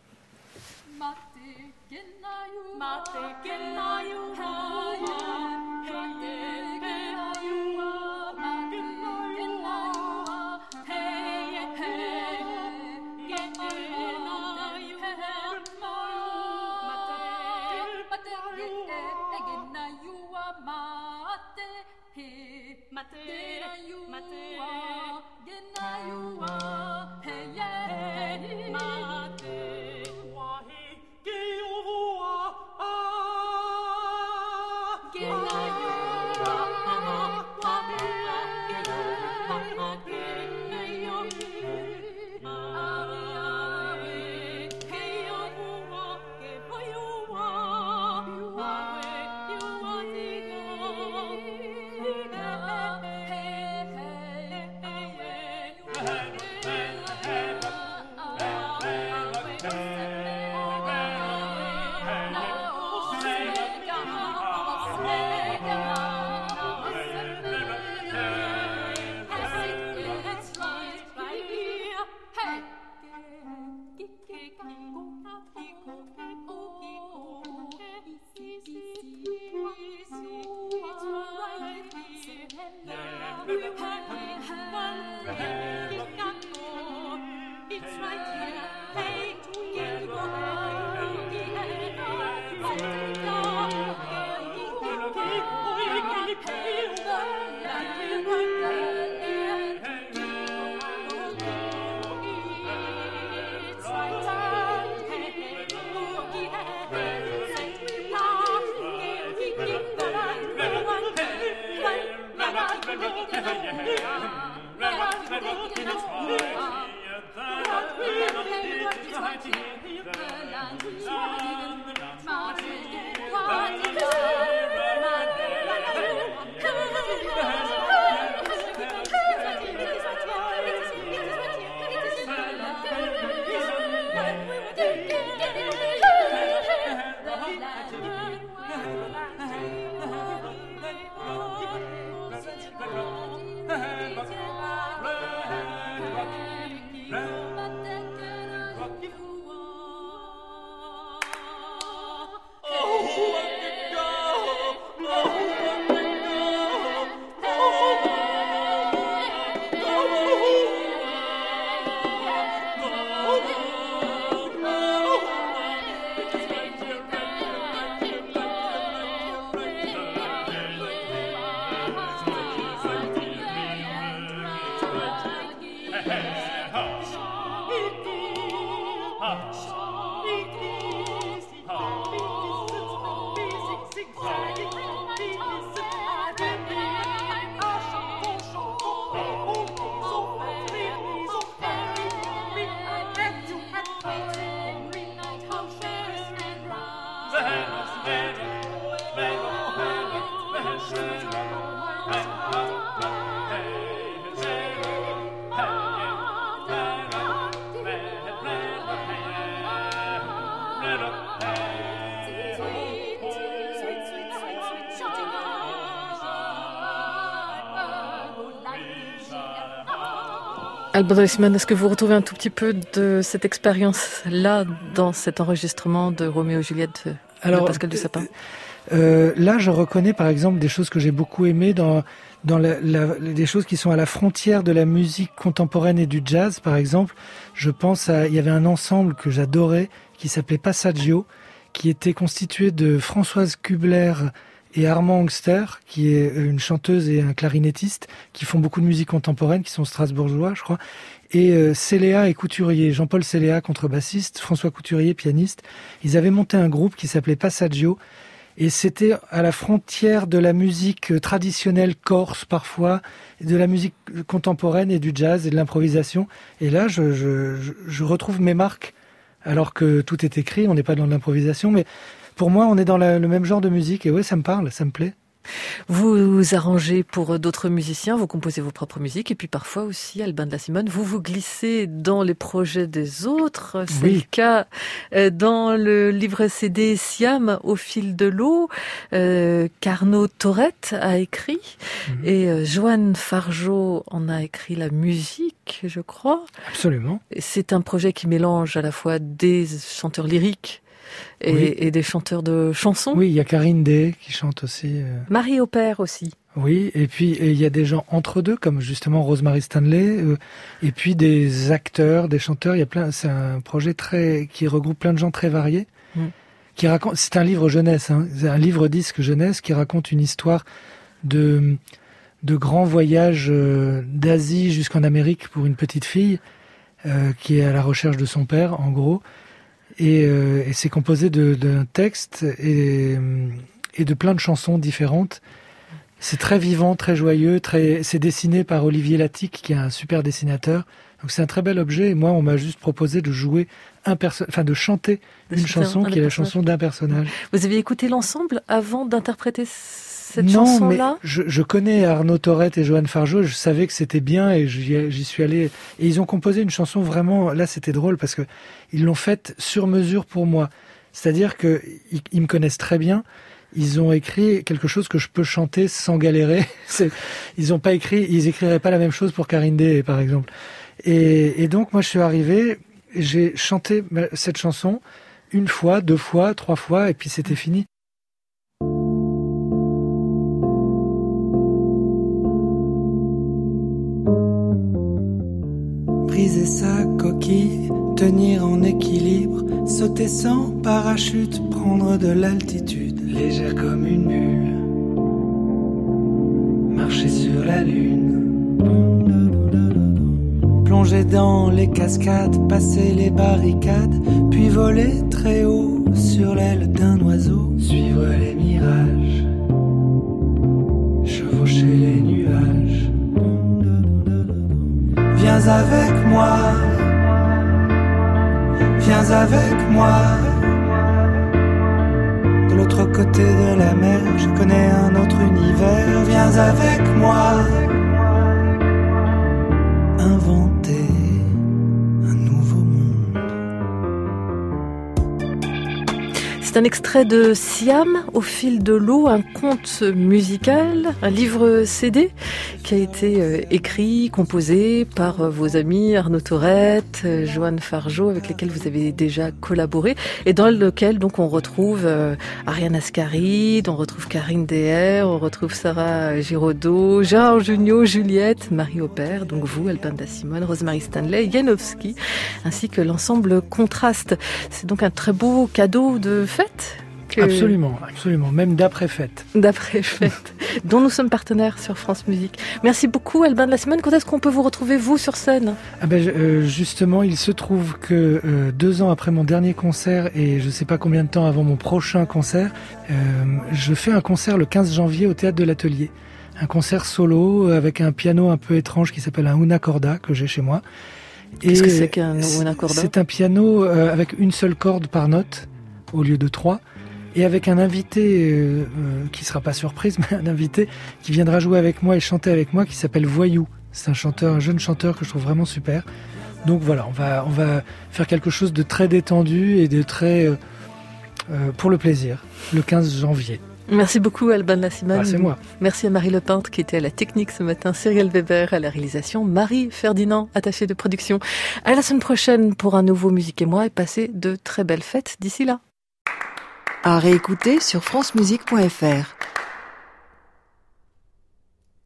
B: Alban de la Simone, est-ce que vous retrouvez un tout petit peu de cette expérience-là dans cet enregistrement de Roméo et Juliette de Alors, Pascal Dussapin ?
C: euh, Là, je reconnais par exemple des choses que j'ai beaucoup aimées dans, dans la, la, des choses qui sont à la frontière de la musique contemporaine et du jazz, par exemple. Je pense à, il y avait un ensemble que j'adorais qui s'appelait Passaggio, qui était constitué de Françoise Kubler et Armand Angster, qui est une chanteuse et un clarinettiste, qui font beaucoup de musique contemporaine, qui sont strasbourgeois, je crois, et euh, Céléa et Couturier, Jean-Paul Céléa, contrebassiste, François Couturier, pianiste. Ils avaient monté un groupe qui s'appelait Passaggio, Et c'était à la frontière de la musique traditionnelle corse parfois, de la musique contemporaine et du jazz et de l'improvisation. Et là, je, je, je retrouve mes marques, alors que tout est écrit, on n'est pas dans de l'improvisation, mais pour moi, on est dans la, le même genre de musique. Et ouais, ça me parle, ça me plaît.
B: Vous, vous arrangez pour d'autres musiciens, vous composez vos propres musiques, et puis parfois aussi, Albin de la Simone, vous vous glissez dans les projets des autres. C'est oui. le cas dans le livre C D Siam au fil de l'eau, euh, qu'Arnaud Thorette a écrit, mmh. et euh, Joanne Fargeau en a écrit la musique, je crois.
C: Absolument.
B: C'est un projet qui mélange à la fois des chanteurs lyriques, Et, oui. et des chanteurs de chansons.
C: Oui, il y a Karine Day qui chante aussi. Euh...
B: Marie Aubert aussi.
C: Oui, et puis il y a des gens entre deux, comme justement Rosemary Stanley, euh, et puis des acteurs, des chanteurs. Il y a plein. C'est un projet très qui regroupe plein de gens très variés. Mm. Qui raconte. C'est un livre jeunesse, hein, c'est un livre disque jeunesse qui raconte une histoire de de grands voyages euh, d'Asie jusqu'en Amérique pour une petite fille euh, qui est à la recherche de son père, en gros. Et, euh, et c'est composé de, d'un texte et, et de plein de chansons différentes. C'est très vivant, très joyeux. Très, c'est dessiné par Olivier Latic, qui est un super dessinateur. Donc c'est un très bel objet. Et moi, on m'a juste proposé de jouer un perso- enfin de chanter une chanson qui est la chanson d'un personnage.
B: Vous aviez écouté l'ensemble avant d'interpréter cette
C: non,
B: chanson-là ?
C: mais je, je connais Arnaud Thorette et Joanne Fargeau. Je savais que c'était bien et j'y, j'y suis allé. Et ils ont composé une chanson vraiment. Là, c'était drôle parce que ils l'ont faite sur mesure pour moi. C'est-à-dire que ils, ils me connaissent très bien. Ils ont écrit quelque chose que je peux chanter sans galérer. C'est, ils ont pas écrit. Ils écriraient pas la même chose pour Karine Day, par exemple. Et, et donc, moi, je suis arrivé. J'ai chanté cette chanson une fois, deux fois, trois fois, et puis c'était fini.
A: Briser sa coquille, tenir en équilibre, sauter sans parachute, prendre de l'altitude, légère comme une bulle, marcher sur la lune, plonger dans les cascades, passer les barricades, puis voler très haut sur l'aile d'un oiseau, suivre les mirages, chevaucher les nuages. Viens avec moi, viens avec moi. De l'autre côté de la mer, je connais un autre univers. Viens avec moi, inventer un nouveau monde.
B: C'est un extrait de Siam au fil de l'eau, un conte musical, un livre C D qui a été euh, écrit, composé par euh, vos amis Arnaud Thorette, euh, Joanne Fargeau, avec lesquels vous avez déjà collaboré, et dans lequel donc on retrouve euh, Ariane Ascaride, on retrouve Karine Day, on retrouve Sarah Giraudot, Georges Jugnot, Juliette, Marie Aubert, donc vous, Albin de la Simone, Rosemary Stanley, Janowski, ainsi que l'ensemble Contraste. C'est donc un très beau cadeau de fête. Que...
C: Absolument, absolument, même d'après-fête.
B: D'après-fête, dont nous sommes partenaires sur France Musique. Merci beaucoup Albin de la Simone. Quand est-ce qu'on peut vous retrouver, vous, sur scène ?
C: Ah ben, euh, justement, il se trouve que euh, deux ans après mon dernier concert et je ne sais pas combien de temps avant mon prochain concert, euh, je fais un concert le quinze janvier au Théâtre de l'Atelier. Un concert solo avec un piano un peu étrange qui s'appelle un una corda que j'ai chez moi.
B: Qu'est-ce et que c'est qu'un una corda ?
C: C'est un piano euh, avec une seule corde par note au lieu de trois. Et avec un invité euh, euh, qui sera pas surprise, mais un invité qui viendra jouer avec moi et chanter avec moi, qui s'appelle Voyou. C'est un chanteur, un jeune chanteur que je trouve vraiment super. Donc voilà, on va on va faire quelque chose de très détendu et de très euh, euh, pour le plaisir. Le quinze janvier.
B: Merci beaucoup Albin de la Simone.
C: Ah, c'est moi.
B: Merci à Marie Lepeintre qui était à la technique ce matin, Cyril Weber à la réalisation, Marie Ferdinand, attachée de production. À la semaine prochaine pour un nouveau Musique et moi et passez de très belles fêtes d'ici là.
E: À réécouter sur francemusique point f r.